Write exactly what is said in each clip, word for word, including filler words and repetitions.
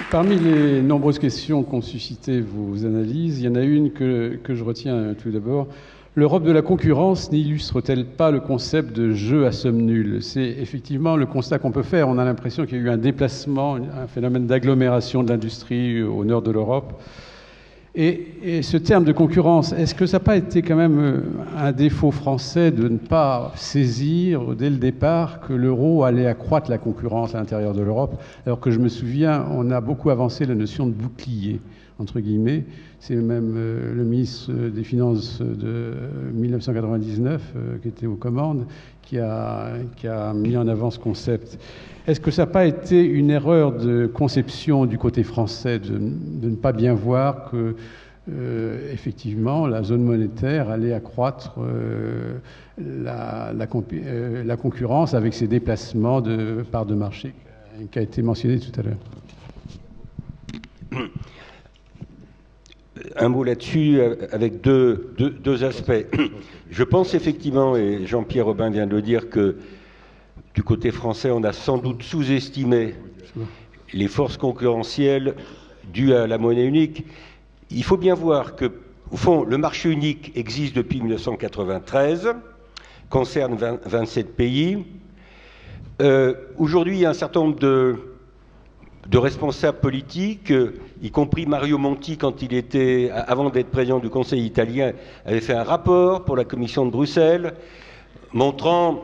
Parmi les nombreuses questions qu'ont suscité vos analyses, il y en a une que, que je retiens tout d'abord. L'Europe de la concurrence n'illustre-t-elle pas le concept de jeu à somme nulle? C'est effectivement le constat qu'on peut faire. On a l'impression qu'il y a eu un déplacement, un phénomène d'agglomération de l'industrie au nord de l'Europe. Et, et ce terme de concurrence, est-ce que ça n'a pas été quand même un défaut français de ne pas saisir dès le départ que l'euro allait accroître la concurrence à l'intérieur de l'Europe, alors que je me souviens, on a beaucoup avancé la notion de bouclier, entre guillemets. C'est même euh, le ministre des Finances de mille neuf cent quatre-vingt-dix-neuf, euh, qui était aux commandes, qui a, qui a mis en avant ce concept. Est-ce que ça n'a pas été une erreur de conception du côté français de, de ne pas bien voir que, euh, effectivement, la zone monétaire allait accroître euh, la, la, euh, la concurrence avec ses déplacements de parts de marché qui a été mentionné tout à l'heure? Un mot là-dessus avec deux, deux, deux aspects. Je pense effectivement, et Jean-Pierre Robin vient de le dire, que du côté français, on a sans doute sous-estimé les forces concurrentielles dues à la monnaie unique. Il faut bien voir que, au fond, le marché unique existe depuis mille neuf cent quatre-vingt-treize, concerne vingt, vingt-sept pays. Euh, Aujourd'hui, il y a un certain nombre de, de responsables politiques, y compris Mario Monti, quand il était, avant d'être président du Conseil italien, avait fait un rapport pour la Commission de Bruxelles, montrant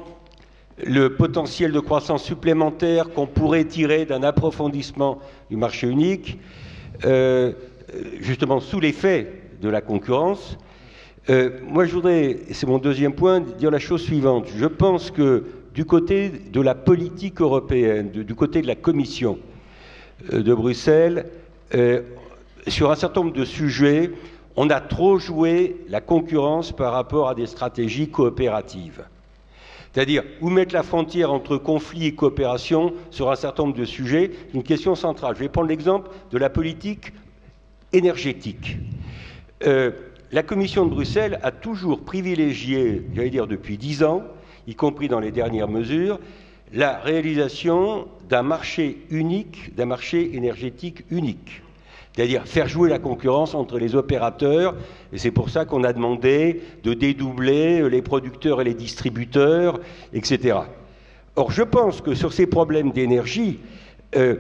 le potentiel de croissance supplémentaire qu'on pourrait tirer d'un approfondissement du marché unique, euh, justement sous l'effet de la concurrence. Euh, moi, je voudrais, et c'est mon deuxième point, dire la chose suivante. Je pense que du côté de la politique européenne, de, du côté de la Commission euh, de Bruxelles, euh, sur un certain nombre de sujets, on a trop joué la concurrence par rapport à des stratégies coopératives. C'est-à-dire, où mettre la frontière entre conflit et coopération sur un certain nombre de sujets, une question centrale. Je vais prendre l'exemple de la politique énergétique. Euh, la Commission de Bruxelles a toujours privilégié, j'allais dire depuis dix ans, y compris dans les dernières mesures, la réalisation d'un marché unique, d'un marché énergétique unique. C'est-à-dire faire jouer la concurrence entre les opérateurs, et c'est pour ça qu'on a demandé de dédoubler les producteurs et les distributeurs, et cetera. Or, je pense que sur ces problèmes d'énergie, euh,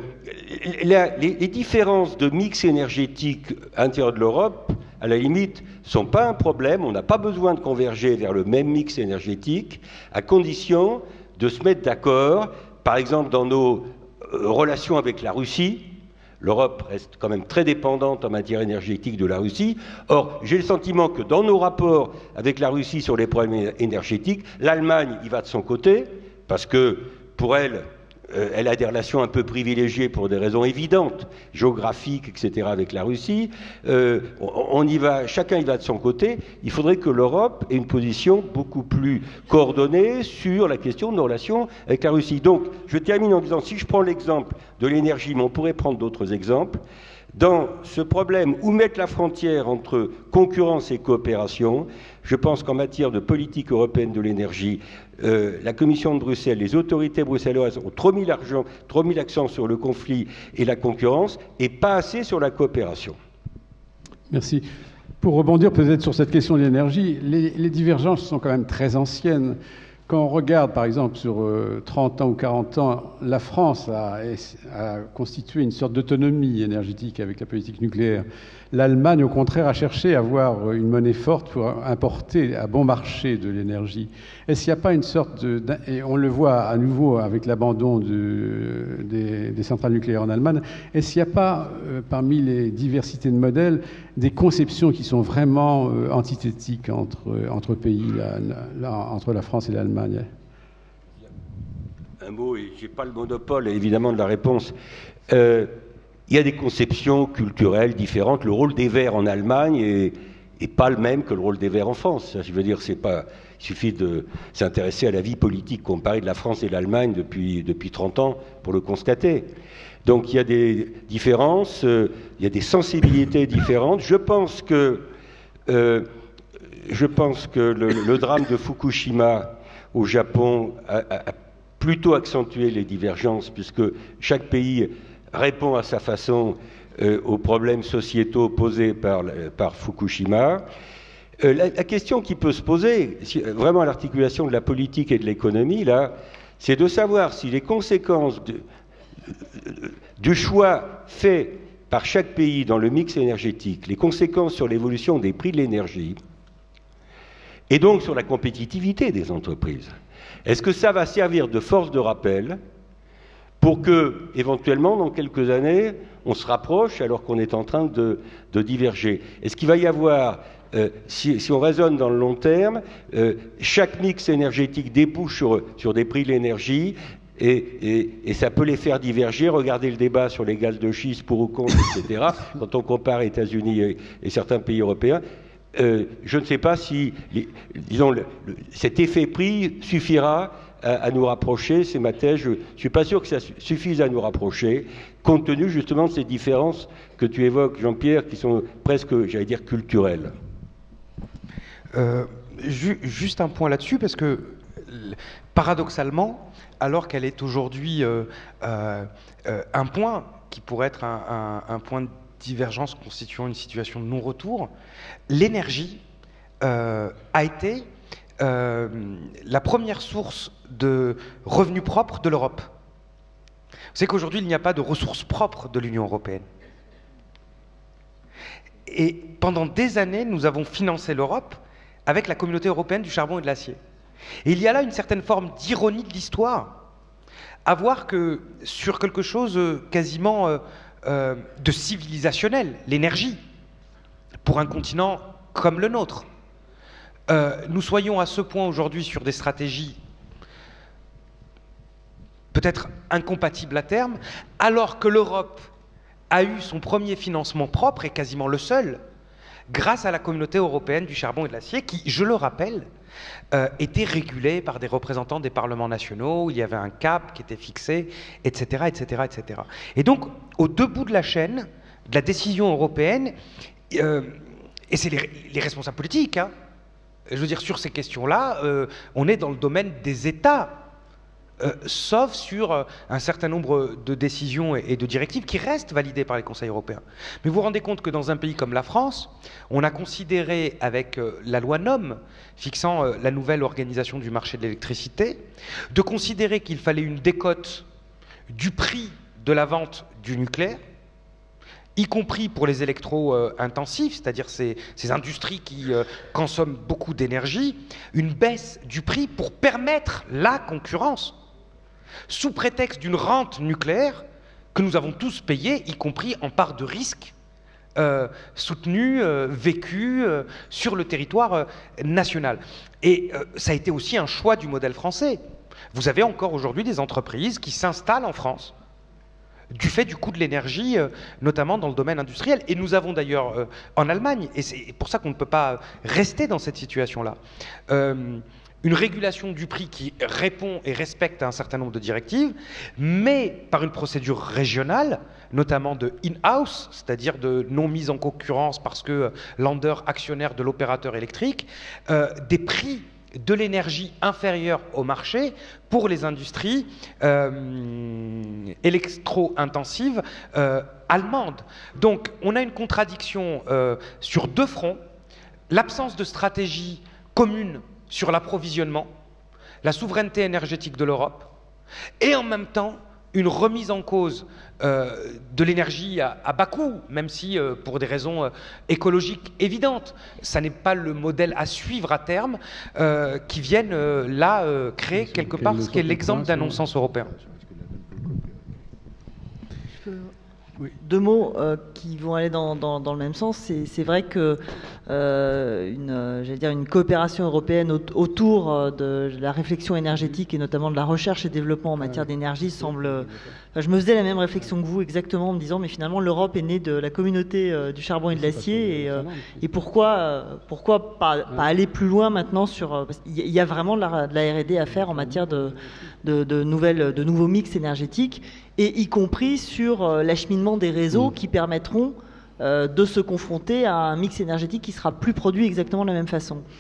la, les, les différences de mix énergétique à l'intérieur de l'Europe, à la limite, ne sont pas un problème. On n'a pas besoin de converger vers le même mix énergétique, à condition de se mettre d'accord, par exemple dans nos euh, relations avec la Russie. L'Europe reste quand même très dépendante en matière énergétique de la Russie. Or, j'ai le sentiment que dans nos rapports avec la Russie sur les problèmes énergétiques, l'Allemagne y va de son côté, parce que pour elle, euh, elle a des relations un peu privilégiées pour des raisons évidentes, géographiques, et cetera, avec la Russie. Euh, on y va, chacun y va de son côté. Il faudrait que l'Europe ait une position beaucoup plus coordonnée sur la question de nos relations avec la Russie. Donc, je termine en disant, si je prends l'exemple de l'énergie, mais on pourrait prendre d'autres exemples, dans ce problème, où mettre la frontière entre concurrence et coopération, je pense qu'en matière de politique européenne de l'énergie, euh, la Commission de Bruxelles, les autorités bruxelloises ont trop mis l'argent, trop mis l'accent sur le conflit et la concurrence, et pas assez sur la coopération. Merci. Pour rebondir peut-être sur cette question de l'énergie, les, les divergences sont quand même très anciennes. Quand on regarde, par exemple, sur euh, trente ans ou quarante ans, la France a, a constitué une sorte d'autonomie énergétique avec la politique nucléaire. L'Allemagne, au contraire, a cherché à avoir une monnaie forte pour importer à bon marché de l'énergie. Est-ce qu'il n'y a pas une sorte de... Et on le voit à nouveau avec l'abandon de, des, des centrales nucléaires en Allemagne. Est-ce qu'il n'y a pas, euh, parmi les diversités de modèles, des conceptions qui sont vraiment euh, antithétiques entre, entre pays, la, la, entre la France et l'Allemagne? Un mot, et je n'ai pas le monopole, évidemment, de la réponse. Euh, il y a des conceptions culturelles différentes. Le rôle des Verts en Allemagne est, est pas le même que le rôle des Verts en France. Je veux dire, c'est pas... Il suffit de s'intéresser à la vie politique comparée de la France et de l'Allemagne depuis, depuis trente ans pour le constater. Donc il y a des différences, euh, il y a des sensibilités différentes. Je pense que, euh, je pense que le, le drame de Fukushima au Japon a, a plutôt accentué les divergences, puisque chaque pays répond à sa façon euh, aux problèmes sociétaux posés par, par Fukushima. Euh, la, la question qui peut se poser, si, vraiment à l'articulation de la politique et de l'économie, là, c'est de savoir si les conséquences de, du choix fait par chaque pays dans le mix énergétique, les conséquences sur l'évolution des prix de l'énergie, et donc sur la compétitivité des entreprises. Est-ce que ça va servir de force de rappel pour que, éventuellement, dans quelques années, on se rapproche alors qu'on est en train de, de diverger? Est-ce qu'il va y avoir, euh, si, si on raisonne dans le long terme, euh, chaque mix énergétique débouche sur, sur des prix de l'énergie et, et, et ça peut les faire diverger? Regardez le débat sur les gaz de schiste pour ou contre, et cetera, quand on compare les États-Unis et, et certains pays européens. Euh, je ne sais pas si, les, disons, le, le, cet effet prix suffira à, à nous rapprocher. C'est ma thèse. Je ne suis pas sûr que ça suffise à nous rapprocher, compte tenu justement de ces différences que tu évoques, Jean-Pierre, qui sont presque, j'allais dire, culturelles. Euh, ju juste un point là-dessus, parce que paradoxalement, alors qu'elle est aujourd'hui euh, euh, euh, un point qui pourrait être un, un, un point de divergence constituant une situation de non-retour, l'énergie euh, a été euh, la première source de revenus propres de l'Europe. Vous savez qu'aujourd'hui, il n'y a pas de ressources propres de l'Union européenne. Et pendant des années, nous avons financé l'Europe avec la communauté européenne du charbon et de l'acier. Et il y a là une certaine forme d'ironie de l'histoire, à voir que sur quelque chose quasiment euh, euh, de civilisationnel, l'énergie, pour un continent comme le nôtre, euh, nous soyons à ce point aujourd'hui sur des stratégies peut-être incompatibles à terme, alors que l'Europe a eu son premier financement propre, et quasiment le seul, grâce à la communauté européenne du charbon et de l'acier, qui, je le rappelle, euh, était régulée par des représentants des parlements nationaux, il y avait un cap qui était fixé, et cetera, et cetera, et cetera. Et donc, au deux bouts de la chaîne, de la décision européenne, euh, et c'est les, les responsables politiques, hein, je veux dire, sur ces questions-là, euh, on est dans le domaine des États, Euh, sauf sur euh, un certain nombre de décisions et, et de directives qui restent validées par les conseils européens. Mais vous vous rendez compte que dans un pays comme la France, on a considéré avec euh, la loi NOM, fixant euh, la nouvelle organisation du marché de l'électricité, de considérer qu'il fallait une décote du prix de la vente du nucléaire, y compris pour les électro-intensifs, c'est-à-dire ces, ces industries qui euh, consomment beaucoup d'énergie, une baisse du prix pour permettre la concurrence, sous prétexte d'une rente nucléaire que nous avons tous payée, y compris en part de risque, euh, soutenue, euh, vécue euh, sur le territoire euh, national. Et euh, ça a été aussi un choix du modèle français. Vous avez encore aujourd'hui des entreprises qui s'installent en France, du fait du coût de l'énergie, euh, notamment dans le domaine industriel. Et nous avons d'ailleurs euh, en Allemagne, et c'est pour ça qu'on ne peut pas rester dans cette situation-là, euh, une régulation du prix qui répond et respecte un certain nombre de directives, mais par une procédure régionale, notamment de in-house, c'est-à-dire de non mise en concurrence parce que Länder, actionnaire de l'opérateur électrique, euh, des prix de l'énergie inférieure au marché pour les industries euh, électro-intensives euh, allemandes. Donc on a une contradiction euh, sur deux fronts, l'absence de stratégie commune sur l'approvisionnement, la souveraineté énergétique de l'Europe, et en même temps une remise en cause euh, de l'énergie à, à bas coût, même si euh, pour des raisons euh, écologiques évidentes, ça n'est pas le modèle à suivre à terme, euh, qui viennent euh, là euh, créer quelque part ce qui est l'exemple d'un non-sens européen. Oui. Deux mots euh, qui vont aller dans, dans, dans le même sens. C'est vrai que euh, une, j'allais dire une coopération européenne au, autour de la réflexion énergétique et notamment de la recherche et développement en matière d'énergie semble... Enfin, je me faisais la même réflexion que vous exactement en me disant mais finalement l'Europe est née de la communauté euh, du charbon et de l'acier et, euh, et pourquoi, euh, pourquoi pas, pas aller plus loin maintenant sur... Euh, il y a vraiment de la, de la R et D à faire en matière de, de, de, nouvelles, de nouveaux mix énergétiques, et y compris sur euh, l'acheminement des réseaux mmh. qui permettront euh, de se confronter à un mix énergétique qui sera plus produit exactement de la même façon.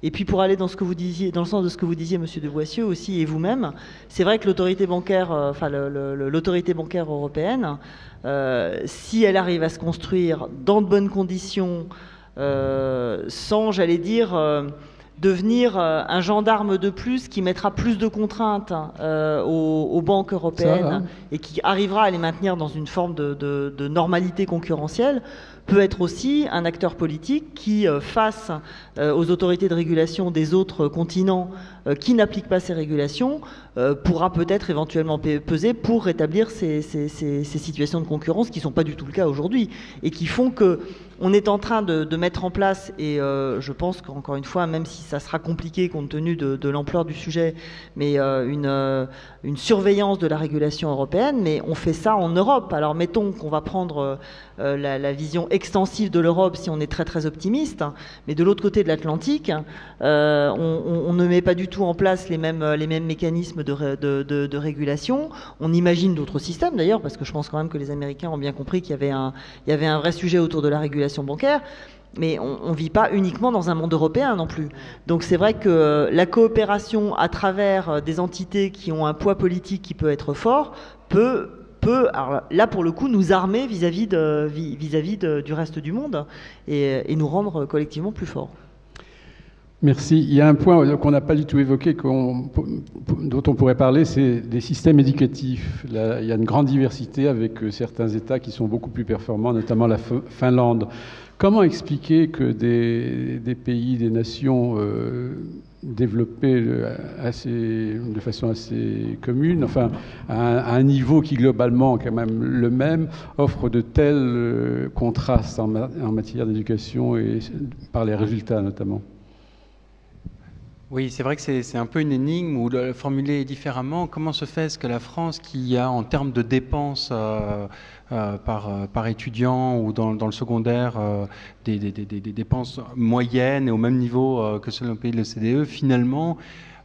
Et puis pour aller dans ce que vous disiez, dans le sens de ce que vous disiez, Monsieur de Boissieu aussi, et vous-même, c'est vrai que l'autorité bancaire, euh, enfin le, le, l'autorité bancaire européenne, euh, si elle arrive à se construire dans de bonnes conditions, euh, sans, j'allais dire, euh, devenir euh, un gendarme de plus qui mettra plus de contraintes euh, aux, aux banques européennes Ça, hein. et qui arrivera à les maintenir dans une forme de, de, de normalité concurrentielle, peut être aussi un acteur politique qui, euh, face euh, aux autorités de régulation des autres continents euh, qui n'appliquent pas ces régulations, euh, pourra peut-être éventuellement peser pour rétablir ces, ces, ces, ces situations de concurrence qui ne sont pas du tout le cas aujourd'hui et qui font que on est en train de, de mettre en place, et euh, je pense qu'encore une fois, même si ça sera compliqué compte tenu de, de l'ampleur du sujet, mais euh, une, euh, une surveillance de la régulation européenne, mais on fait ça en Europe. Alors mettons qu'on va prendre euh, la, la vision extensive de l'Europe si on est très très optimiste, mais de l'autre côté de l'Atlantique, euh, on, on ne met pas du tout en place les mêmes, les mêmes mécanismes de, de, de, de régulation. On imagine d'autres systèmes d'ailleurs, parce que je pense quand même que les Américains ont bien compris qu'il y avait un, il y avait un vrai sujet autour de la régulation bancaire, mais on ne vit pas uniquement dans un monde européen non plus. Donc c'est vrai que la coopération à travers des entités qui ont un poids politique qui peut être fort peut, peut alors là pour le coup, nous armer vis-à-vis, de, vis-à-vis de, du reste du monde et, et nous rendre collectivement plus forts. Merci. Il y a un point qu'on n'a pas du tout évoqué, qu'on, dont on pourrait parler, c'est des systèmes éducatifs. Là, il y a une grande diversité avec certains États qui sont beaucoup plus performants, notamment la Finlande. Comment expliquer que des, des pays, des nations euh, développées assez, de façon assez commune, enfin à un, à un niveau qui globalement quand même le même, offrent de tels euh, contrastes en, ma, en matière d'éducation et par les résultats notamment? Oui, c'est vrai que c'est, c'est un peu une énigme, ou le formuler différemment. Comment se fait-ce que la France, qui a en termes de dépenses euh, euh, par, euh, par étudiant ou dans, dans le secondaire euh, des, des, des, des dépenses moyennes et au même niveau euh, que ceux d'un pays de l'O C D E, finalement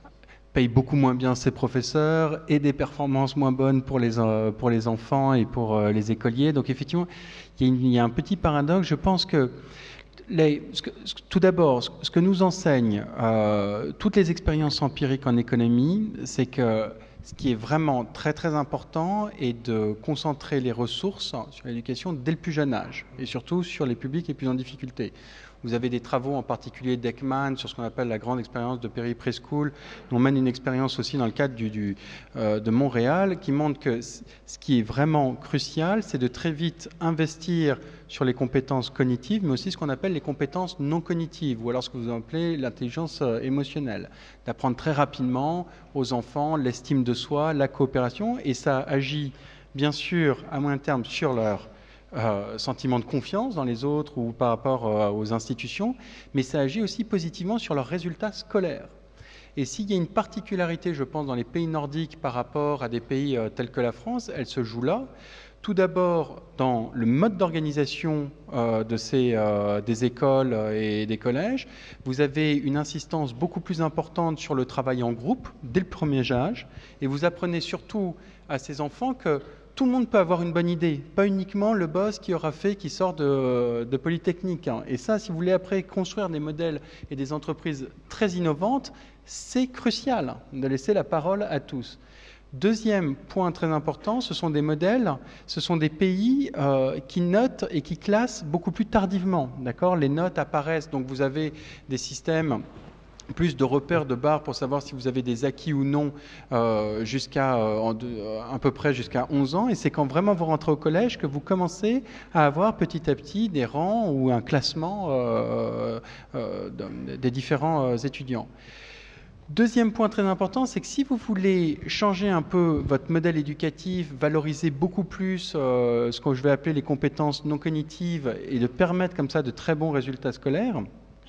paye beaucoup moins bien ses professeurs et des performances moins bonnes pour les, euh, pour les enfants et pour euh, les écoliers. Donc effectivement, il y a, une, il y a un petit paradoxe. Je pense que Les, ce que, ce, tout d'abord, ce, ce que nous enseignent euh, toutes les expériences empiriques en économie, c'est que ce qui est vraiment très très important est de concentrer les ressources sur l'éducation dès le plus jeune âge, et surtout sur les publics les plus en difficulté. Vous avez des travaux, en particulier d'Ekman, sur ce qu'on appelle la grande expérience de Péri Preschool. On mène une expérience aussi dans le cadre du, du, euh, de Montréal, qui montre que ce qui est vraiment crucial, c'est de très vite investir sur les compétences cognitives, mais aussi ce qu'on appelle les compétences non cognitives, ou alors ce que vous appelez l'intelligence émotionnelle. D'apprendre très rapidement aux enfants l'estime de soi, la coopération, et ça agit bien sûr à moyen terme sur leur Euh, sentiment de confiance dans les autres ou par rapport euh, aux institutions, mais ça agit aussi positivement sur leurs résultats scolaires. Et s'il y a une particularité, je pense, dans les pays nordiques par rapport à des pays euh, tels que la France, elle se joue là. Tout d'abord, dans le mode d'organisation euh, de ces, euh, des écoles et des collèges, vous avez une insistance beaucoup plus importante sur le travail en groupe dès le premier âge, et vous apprenez surtout à ces enfants que tout le monde peut avoir une bonne idée, pas uniquement le boss qui aura fait, qui sort de, de Polytechnique. Hein. Et ça, si vous voulez après construire des modèles et des entreprises très innovantes, c'est crucial de laisser la parole à tous. Deuxième point très important, ce sont des modèles, ce sont des pays euh, qui notent et qui classent beaucoup plus tardivement. D'accord ? Les notes apparaissent, donc vous avez des systèmes plus de repères de barres pour savoir si vous avez des acquis ou non euh, jusqu'à euh, de, à peu près jusqu'à onze ans, et c'est quand vraiment vous rentrez au collège que vous commencez à avoir petit à petit des rangs ou un classement euh, euh, des différents euh, étudiants. Deuxième point très important, c'est que si vous voulez changer un peu votre modèle éducatif, valoriser beaucoup plus euh, ce que je vais appeler les compétences non cognitives et de permettre comme ça de très bons résultats scolaires,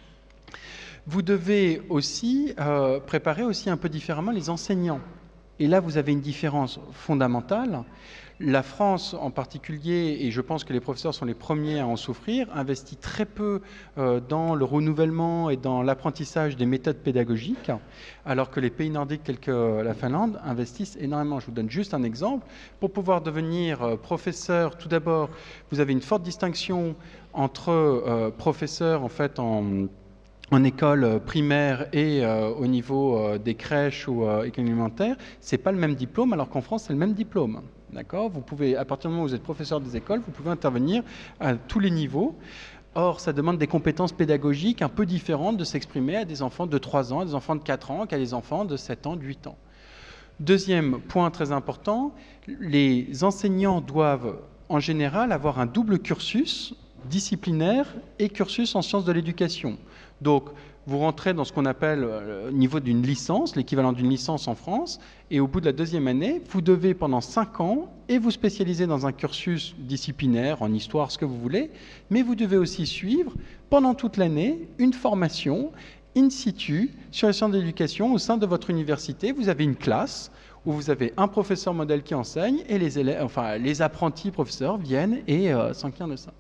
vous devez aussi euh, préparer aussi un peu différemment les enseignants. Et là, vous avez une différence fondamentale. La France en particulier, et je pense que les professeurs sont les premiers à en souffrir, investit très peu euh, dans le renouvellement et dans l'apprentissage des méthodes pédagogiques, alors que les pays nordiques tels que la Finlande investissent énormément. Je vous donne juste un exemple. Pour pouvoir devenir euh, professeur, tout d'abord, vous avez une forte distinction entre euh, professeurs en fait en en école primaire et euh, au niveau euh, des crèches ou euh, école élémentaire, c'est pas le même diplôme, alors qu'en France, c'est le même diplôme. D'accord ? Vous pouvez, à partir du moment où vous êtes professeur des écoles, vous pouvez intervenir à tous les niveaux. Or, ça demande des compétences pédagogiques un peu différentes de s'exprimer à des enfants de trois ans, à des enfants de quatre ans, qu'à des enfants de sept ans, de huit ans. Deuxième point très important, les enseignants doivent en général avoir un double cursus disciplinaire et cursus en sciences de l'éducation. Donc, vous rentrez dans ce qu'on appelle le niveau d'une licence, l'équivalent d'une licence en France, et au bout de la deuxième année, vous devez pendant cinq ans et vous spécialiser dans un cursus disciplinaire, en histoire, ce que vous voulez, mais vous devez aussi suivre pendant toute l'année une formation in situ sur les sciences de l'éducation au sein de votre université. Vous avez une classe où vous avez un professeur modèle qui enseigne et les élèves, enfin les apprentis professeurs viennent et euh, s'enquirent de ça.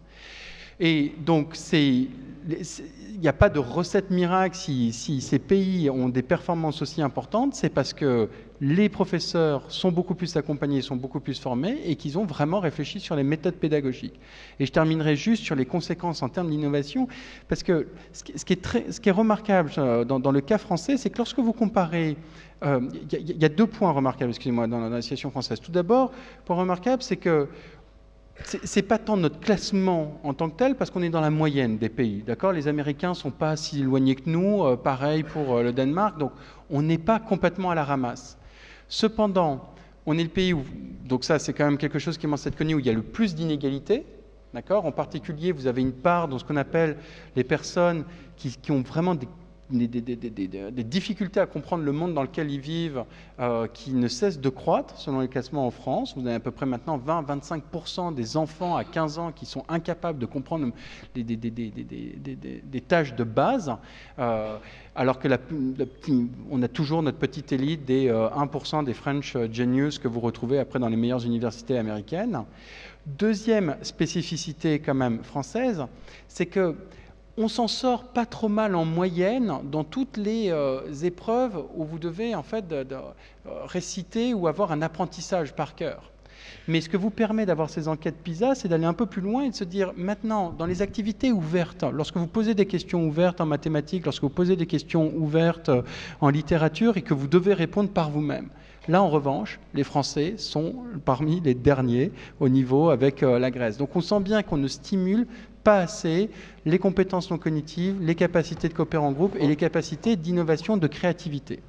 Et donc, il n'y a pas de recette miracle si, si ces pays ont des performances aussi importantes, c'est parce que les professeurs sont beaucoup plus accompagnés, sont beaucoup plus formés et qu'ils ont vraiment réfléchi sur les méthodes pédagogiques. Et je terminerai juste sur les conséquences en termes d'innovation, parce que ce qui, ce qui, est, très, ce qui est remarquable dans, dans le cas français, c'est que lorsque vous comparez, il euh, y, y a deux points remarquables, excusez-moi, dans, dans la situation française. Tout d'abord, point remarquable, c'est que c'est pas tant notre classement en tant que tel, parce qu'on est dans la moyenne des pays, d'accord ? Les Américains sont pas si éloignés que nous, euh, pareil pour euh, le Danemark, donc on n'est pas complètement à la ramasse. Cependant, on est le pays où, donc ça c'est quand même quelque chose qui commence à être connu, où il y a le plus d'inégalités, d'accord ? En particulier, vous avez une part dans ce qu'on appelle les personnes qui, qui ont vraiment des Des, des, des, des, des difficultés à comprendre le monde dans lequel ils vivent, euh, qui ne cessent de croître selon les classements en France. Vous avez à peu près maintenant vingt à vingt-cinq pour cent des enfants à quinze ans qui sont incapables de comprendre des, des, des, des, des, des, des, des tâches de base, euh, alors que la, la, on a toujours notre petite élite des euh, un pour cent des French genius que vous retrouvez après dans les meilleures universités américaines. Deuxième spécificité quand même française, c'est que on s'en sort pas trop mal en moyenne dans toutes les euh, épreuves où vous devez en fait de, de, euh, réciter ou avoir un apprentissage par cœur. Mais ce que vous permet d'avoir ces enquêtes PISA, c'est d'aller un peu plus loin et de se dire maintenant, dans les activités ouvertes, lorsque vous posez des questions ouvertes en mathématiques, lorsque vous posez des questions ouvertes en littérature et que vous devez répondre par vous-même. Là, en revanche, les Français sont parmi les derniers au niveau avec euh, la Grèce. Donc on sent bien qu'on ne stimule pas assez les compétences non cognitives, les capacités de coopérer en groupe et les capacités d'innovation, de créativité.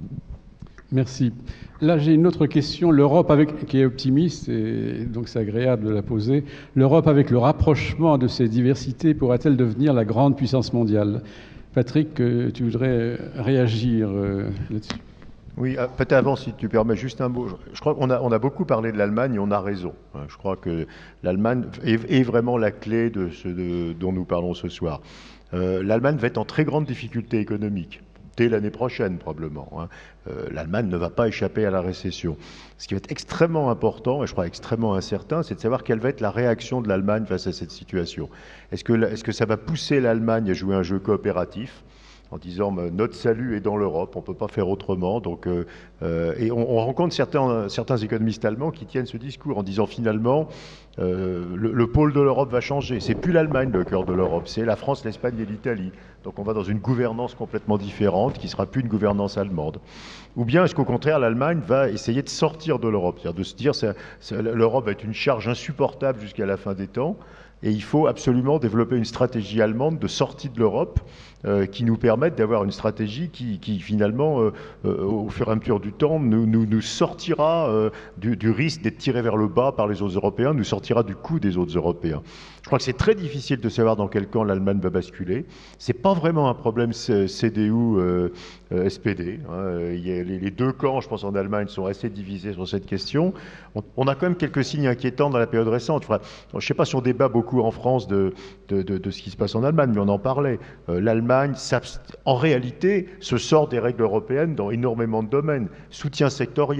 Merci. Là, j'ai une autre question. L'Europe, avec, qui est optimiste, et donc c'est agréable de la poser. L'Europe, avec le rapprochement de ses diversités, pourra-t-elle devenir la grande puissance mondiale ? Patrick, tu voudrais réagir là-dessus ? Oui, peut-être avant, si tu permets juste un mot. Je crois qu'on a, on a beaucoup parlé de l'Allemagne et on a raison. Je crois que l'Allemagne est, est vraiment la clé de ce de, dont nous parlons ce soir. Euh, L'Allemagne va être en très grande difficulté économique, dès l'année prochaine probablement. Hein. Euh, L'Allemagne ne va pas échapper à la récession. Ce qui va être extrêmement important, et je crois extrêmement incertain, c'est de savoir quelle va être la réaction de l'Allemagne face à cette situation. Est-ce que, est-ce que ça va pousser l'Allemagne à jouer un jeu coopératif ? En disant notre salut est dans l'Europe, on ne peut pas faire autrement. Donc, euh, euh, et on, on rencontre certains, certains économistes allemands qui tiennent ce discours en disant finalement euh, le, le pôle de l'Europe va changer. C'est plus l'Allemagne le cœur de l'Europe, c'est la France, l'Espagne et l'Italie. Donc on va dans une gouvernance complètement différente qui ne sera plus une gouvernance allemande. Ou bien est-ce qu'au contraire l'Allemagne va essayer de sortir de l'Europe, c'est-à-dire de se dire que l'Europe va être une charge insupportable jusqu'à la fin des temps. Et il faut absolument développer une stratégie allemande de sortie de l'Europe euh, qui nous permette d'avoir une stratégie qui, qui finalement, euh, euh, au fur et à mesure du temps, nous, nous, nous sortira euh, du, du risque d'être tiré vers le bas par les autres Européens, nous sortira du coup des autres Européens. Je crois que c'est très difficile de savoir dans quel camp l'Allemagne va basculer. C'est pas vraiment un problème C D U euh, euh, S P D. Hein. Il y a les, les deux camps, je pense, en Allemagne sont assez divisés sur cette question. On, on a quand même quelques signes inquiétants dans la période récente. Enfin, je ne sais pas si on débat beaucoup en France de, de, de, de ce qui se passe en Allemagne, mais on en parlait. Euh, L'Allemagne, en réalité, se sort des règles européennes dans énormément de domaines. Soutien sectoriel,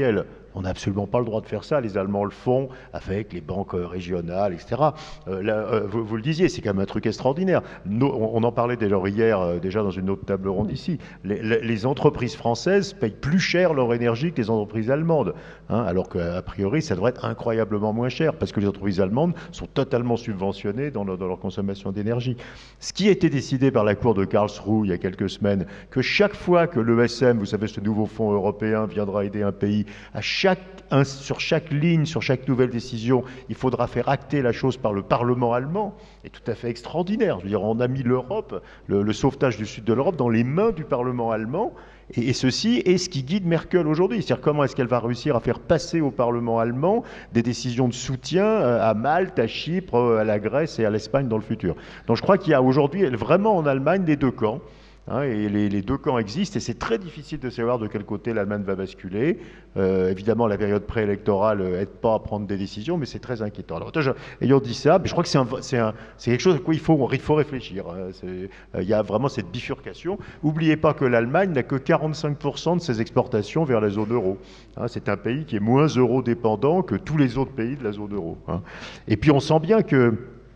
On n'a absolument pas le droit de faire ça. Les Allemands le font avec les banques régionales, et cetera. Euh, là, euh, vous, vous le disiez, c'est quand même un truc extraordinaire. Nos, on en parlait déjà hier, euh, déjà dans une autre table ronde ici. Les, les, les entreprises françaises payent plus cher leur énergie que les entreprises allemandes, hein, alors qu'a priori, ça devrait être incroyablement moins cher, parce que les entreprises allemandes sont totalement subventionnées dans, le, dans leur consommation d'énergie. Ce qui a été décidé par la Cour de Karlsruhe il y a quelques semaines, que chaque fois que l'E S M, vous savez, ce nouveau fonds européen viendra aider un pays, à chaque Un, sur chaque ligne, sur chaque nouvelle décision, il faudra faire acter la chose par le Parlement allemand, est tout à fait extraordinaire. Je veux dire, on a mis l'Europe, le, le sauvetage du sud de l'Europe, dans les mains du Parlement allemand, et, et ceci est ce qui guide Merkel aujourd'hui. C'est-à-dire comment est-ce qu'elle va réussir à faire passer au Parlement allemand des décisions de soutien à Malte, à Chypre, à la Grèce et à l'Espagne dans le futur. Donc je crois qu'il y a aujourd'hui vraiment en Allemagne les deux camps. Hein, et les, les deux camps existent, et c'est très difficile de savoir de quel côté l'Allemagne va basculer. Euh, évidemment, la période préélectorale n'aide pas à prendre des décisions, mais c'est très inquiétant. Alors, je, ayant dit ça, mais je crois que c'est, un, c'est, un, c'est quelque chose à quoi il faut, il faut réfléchir. Hein. C'est, euh, il y a vraiment cette bifurcation. N'oubliez pas que l'Allemagne n'a que quarante-cinq pour cent de ses exportations vers la zone euro. Hein, c'est un pays qui est moins euro-dépendant que tous les autres pays de la zone euro. Hein. Et puis, on sent bien que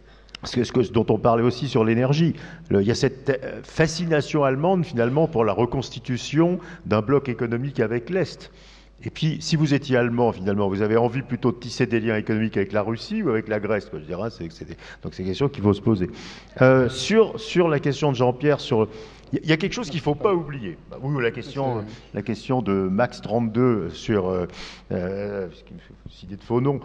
Ce, que, ce dont on parlait aussi sur l'énergie. Le, il y a cette fascination allemande, finalement, pour la reconstitution d'un bloc économique avec l'Est. Et puis, si vous étiez allemand, finalement, vous avez envie plutôt de tisser des liens économiques avec la Russie ou avec la Grèce, quoi, je dirais, c'est, c'est des, donc c'est une question qu'il faut se poser. Euh, sur, sur la question de Jean-Pierre, sur... Il y a quelque chose qu'il ne faut pas oublier. Bah, oui, la question, la question de Max trente-deux sur, euh, euh, ce qui me fait citer de faux noms,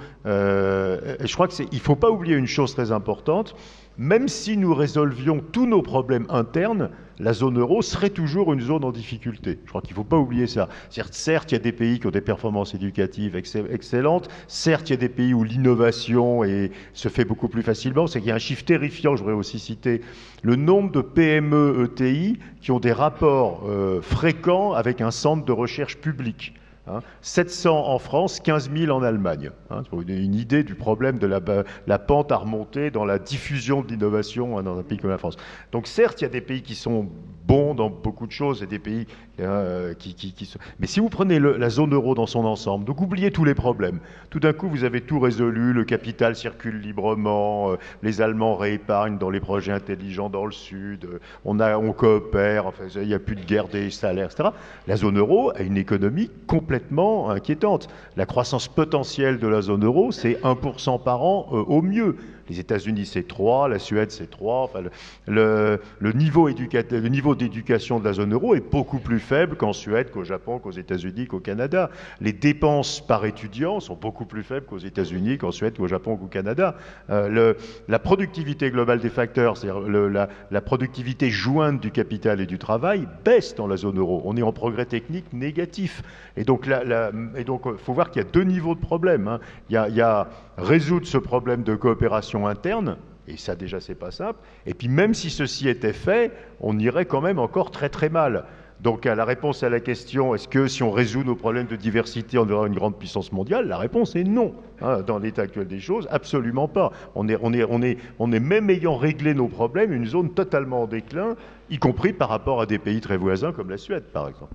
euh, je crois qu'il ne faut pas oublier une chose très importante. Même si nous résolvions tous nos problèmes internes, la zone euro serait toujours une zone en difficulté. Je crois qu'il ne faut pas oublier ça. Certes, certes, il y a des pays qui ont des performances éducatives excellentes. Certes, il y a des pays où l'innovation est, se fait beaucoup plus facilement. C'est qu'il y a un chiffre terrifiant, je voudrais aussi citer, le nombre de P M E E T I qui ont des rapports euh, fréquents avec un centre de recherche public. Hein, sept cents en France, quinze mille en Allemagne. Hein, pour une, une idée du problème de la, la pente à remonter dans la diffusion de l'innovation hein, dans un pays comme la France. Donc certes, il y a des pays qui sont bons dans beaucoup de choses et des pays euh, qui, qui, qui sont... Mais si vous prenez le, la zone euro dans son ensemble, donc oubliez tous les problèmes. Tout d'un coup, vous avez tout résolu, le capital circule librement, euh, les Allemands réépargnent dans les projets intelligents dans le Sud, euh, on, a, on coopère, enfin, il n'y a plus de guerre des salaires, et cetera. La zone euro a une économie complètement inquiétante. La croissance potentielle de la zone euro, c'est un pour cent par an euh, au mieux. Les États-Unis, c'est trois, la Suède, c'est trois. Enfin, le, le, le, niveau éducat- le niveau d'éducation de la zone euro est beaucoup plus faible qu'en Suède, qu'au Japon, qu'aux États-Unis, qu'au Canada. Les dépenses par étudiant sont beaucoup plus faibles qu'aux États-Unis, qu'en Suède, qu'au Japon, qu'au Canada. Euh, le, la productivité globale des facteurs, c'est-à-dire le, la, la productivité jointe du capital et du travail, baisse dans la zone euro. On est en progrès technique négatif. Et donc, il faut voir qu'il y a deux niveaux de problème. Hein. Il y a, il y a résoudre ce problème de coopération interne, et ça déjà c'est pas simple, et puis même si ceci était fait, on irait quand même encore très très mal. Donc à la réponse à la question, est-ce que si on résout nos problèmes de diversité, on aura une grande puissance mondiale? La réponse est non. Hein, dans l'état actuel des choses, absolument pas. On est, on est, on est, on est même ayant réglé nos problèmes, une zone totalement en déclin, y compris par rapport à des pays très voisins comme la Suède, par exemple.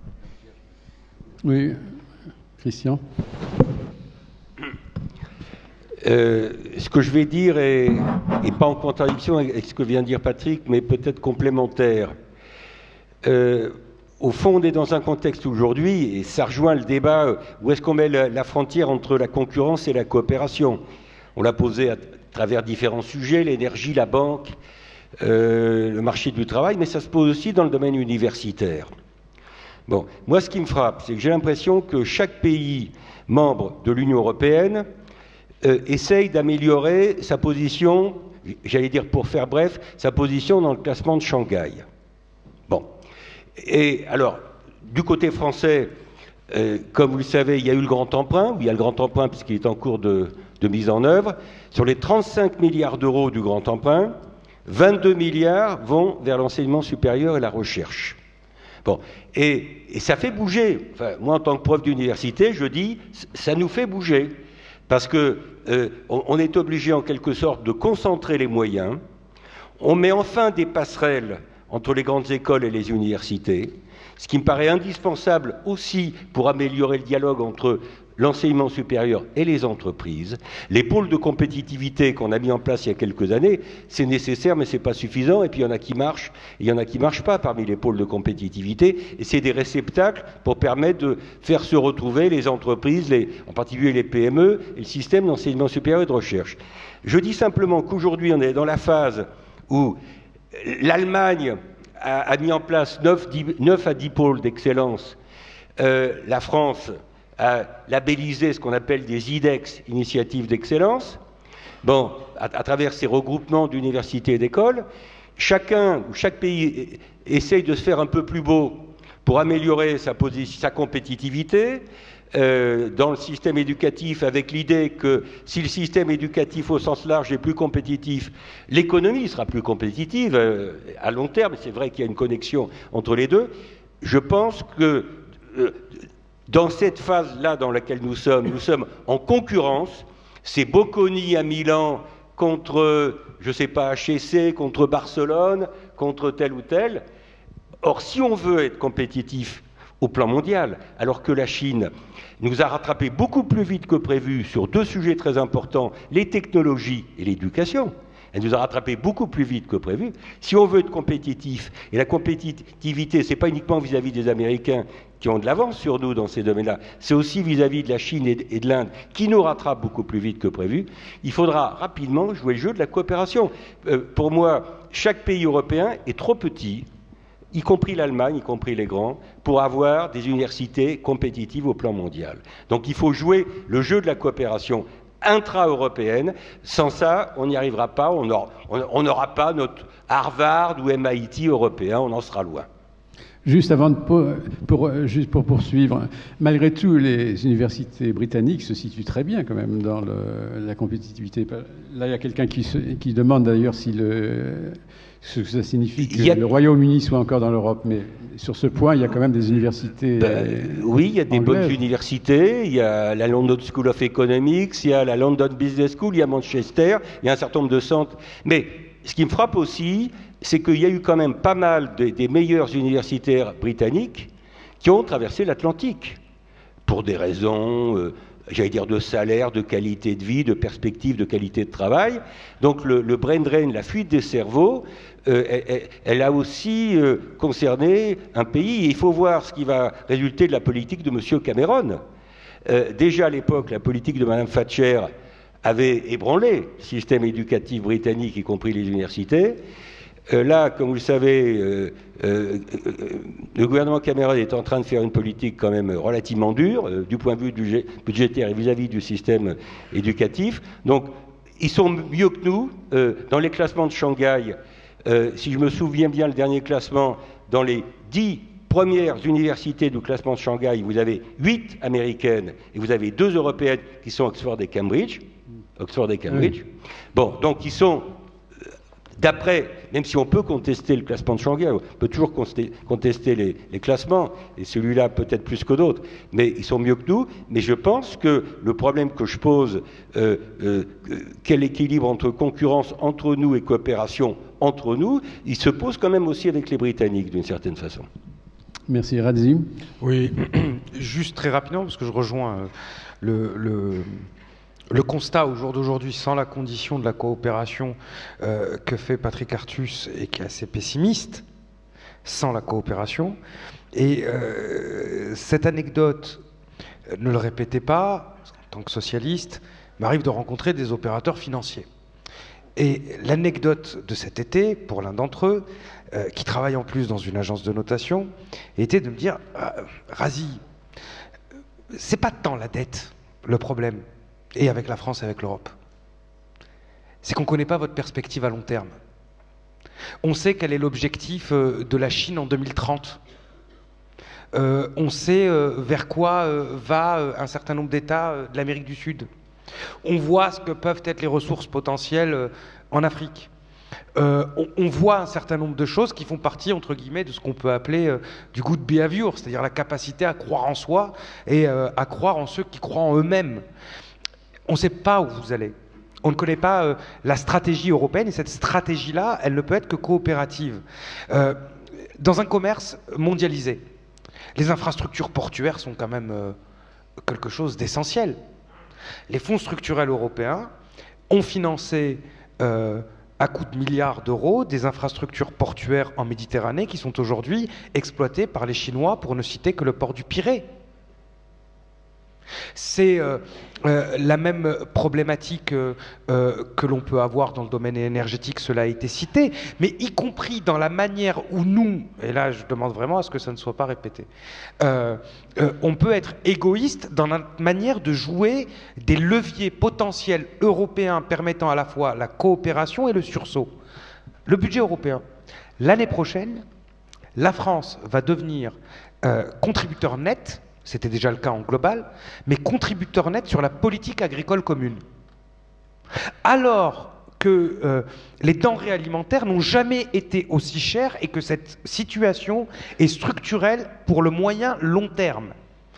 Oui, Christian. Euh, ce que je vais dire est, est pas en contradiction avec ce que vient de dire Patrick, mais peut-être complémentaire. Euh, au fond, on est dans un contexte aujourd'hui, et ça rejoint le débat, où est-ce qu'on met la, la frontière entre la concurrence et la coopération. On l'a posé à travers différents sujets, l'énergie, la banque, euh, le marché du travail, mais ça se pose aussi dans le domaine universitaire. Bon, moi, ce qui me frappe, c'est que j'ai l'impression que chaque pays membre de l'Union européenne Euh, essaye d'améliorer sa position, j'allais dire pour faire bref, sa position dans le classement de Shanghai. Bon. Et alors, du côté français, euh, comme vous le savez, il y a eu le grand emprunt, il y a le grand emprunt puisqu'il est en cours de, de mise en œuvre. Sur les trente-cinq milliards d'euros du grand emprunt, vingt-deux milliards vont vers l'enseignement supérieur et la recherche. Bon. Et, et ça fait bouger. Enfin, moi, en tant que prof d'université, je dis, ça nous fait bouger. Parce qu'on euh, on est obligé en quelque sorte de concentrer les moyens, on met enfin des passerelles entre les grandes écoles et les universités, ce qui me paraît indispensable aussi pour améliorer le dialogue entre l'enseignement supérieur et les entreprises. Les pôles de compétitivité qu'on a mis en place il y a quelques années, c'est nécessaire mais c'est pas suffisant, et puis il y en a qui marchent, et il y en a qui marchent pas parmi les pôles de compétitivité, et c'est des réceptacles pour permettre de faire se retrouver les entreprises, les, en particulier les P M E, et le système d'enseignement supérieur et de recherche. Je dis simplement qu'aujourd'hui on est dans la phase où l'Allemagne a, a mis en place neuf à dix pôles d'excellence. Euh, la France a labellisé ce qu'on appelle des I D E X, initiatives d'excellence. Bon, à, à travers ces regroupements d'universités et d'écoles, chacun ou chaque pays essaye de se faire un peu plus beau pour améliorer sa, sa compétitivité. Euh, dans le système éducatif, avec l'idée que si le système éducatif au sens large est plus compétitif, l'économie sera plus compétitive euh, à long terme. C'est vrai qu'il y a une connexion entre les deux. Je pense que euh, dans cette phase-là dans laquelle nous sommes, nous sommes en concurrence. C'est Bocconi à Milan contre, je ne sais pas, H S C, contre Barcelone, contre tel ou tel. Or, si on veut être compétitif au plan mondial, alors que la Chine nous a rattrapé beaucoup plus vite que prévu sur deux sujets très importants, les technologies et l'éducation. Elle nous a rattrapé beaucoup plus vite que prévu. Si on veut être compétitif, et la compétitivité, ce n'est pas uniquement vis-à-vis des Américains qui ont de l'avance sur nous dans ces domaines-là, c'est aussi vis-à-vis de la Chine et de l'Inde qui nous rattrapent beaucoup plus vite que prévu, il faudra rapidement jouer le jeu de la coopération. Euh, pour moi, chaque pays européen est trop petit, y compris l'Allemagne, y compris les grands, pour avoir des universités compétitives au plan mondial. Donc il faut jouer le jeu de la coopération intra-européenne. Sans ça, on n'y arrivera pas, on n'aura pas notre Harvard ou M I T européen, on en sera loin. Juste avant de pour, pour, juste pour poursuivre, malgré tout, les universités britanniques se situent très bien quand même dans le, la compétitivité. Là, il y a quelqu'un qui, qui demande d'ailleurs si le, ce que ça signifie que a... le Royaume-Uni soit encore dans l'Europe, mais sur ce point, il y a quand même des universités ben, oui, il y a des anglaises. Bonnes universités, il y a la London School of Economics, il y a la London Business School, il y a Manchester, il y a un certain nombre de centres. Mais ce qui me frappe aussi, c'est qu'il y a eu quand même pas mal de, des meilleurs universitaires britanniques qui ont traversé l'Atlantique pour des raisons, euh, j'allais dire, de salaire, de qualité de vie, de perspective, de qualité de travail. Donc le, le brain drain, la fuite des cerveaux, euh, elle, elle a aussi euh, concerné un pays. Et il faut voir ce qui va résulter de la politique de M. Cameron. Euh, déjà à l'époque, la politique de Mme Thatcher avait ébranlé le système éducatif britannique, y compris les universités. Euh, là, comme vous le savez, euh, euh, euh, le gouvernement Cameron est en train de faire une politique quand même relativement dure, euh, du point de vue du budgétaire et vis-à-vis du système éducatif. Donc, ils sont mieux que nous. Euh, dans les classements de Shanghai, euh, si je me souviens bien, le dernier classement, dans les dix premières universités du classement de Shanghai, vous avez huit américaines et vous avez deux européennes qui sont Oxford et Cambridge. Oxford et Cambridge. Oui. Bon, donc ils sont... D'après, même si on peut contester le classement de Shanghai, on peut toujours contester les, les classements, et celui-là peut-être plus que d'autres, mais ils sont mieux que nous. Mais je pense que le problème que je pose, euh, euh, quel équilibre entre concurrence entre nous et coopération entre nous, il se pose quand même aussi avec les Britanniques, d'une certaine façon. Merci. Radzi. Oui, juste très rapidement, parce que je rejoins le... le... Le constat au jour d'aujourd'hui, sans la condition de la coopération euh, que fait Patrick Artus et qui est assez pessimiste, sans la coopération. Et euh, cette anecdote, ne le répétez pas, parce qu'en tant que socialiste, m'arrive de rencontrer des opérateurs financiers. Et l'anecdote de cet été, pour l'un d'entre eux, euh, qui travaille en plus dans une agence de notation, était de me dire ah, Razi, c'est pas tant la dette le problème. Et avec la France et avec l'Europe. C'est qu'on ne connaît pas votre perspective à long terme. On sait quel est l'objectif de la Chine en deux mille trente. Euh, on sait euh, vers quoi euh, va euh, un certain nombre d'États euh, de l'Amérique du Sud. On voit ce que peuvent être les ressources potentielles euh, en Afrique. Euh, on, on voit un certain nombre de choses qui font partie, entre guillemets, de ce qu'on peut appeler euh, du good behavior, c'est-à-dire la capacité à croire en soi et euh, à croire en ceux qui croient en eux-mêmes. On ne sait pas où vous allez. On ne connaît pas euh, la stratégie européenne, et cette stratégie-là, elle ne peut être que coopérative. Euh, dans un commerce mondialisé, les infrastructures portuaires sont quand même euh, quelque chose d'essentiel. Les fonds structurels européens ont financé euh, à coût de milliards d'euros des infrastructures portuaires en Méditerranée qui sont aujourd'hui exploitées par les Chinois, pour ne citer que le port du Pirée. C'est euh, euh, la même problématique euh, euh, que l'on peut avoir dans le domaine énergétique, cela a été cité, mais y compris dans la manière où nous, et là je demande vraiment à ce que ça ne soit pas répété, euh, euh, on peut être égoïste dans la manière de jouer des leviers potentiels européens permettant à la fois la coopération et le sursaut. Le budget européen, l'année prochaine, la France va devenir euh, contributeur net. C'était déjà le cas en global, mais contributeur net sur la politique agricole commune. Alors que euh, les denrées alimentaires n'ont jamais été aussi chères et que cette situation est structurelle pour le moyen long terme,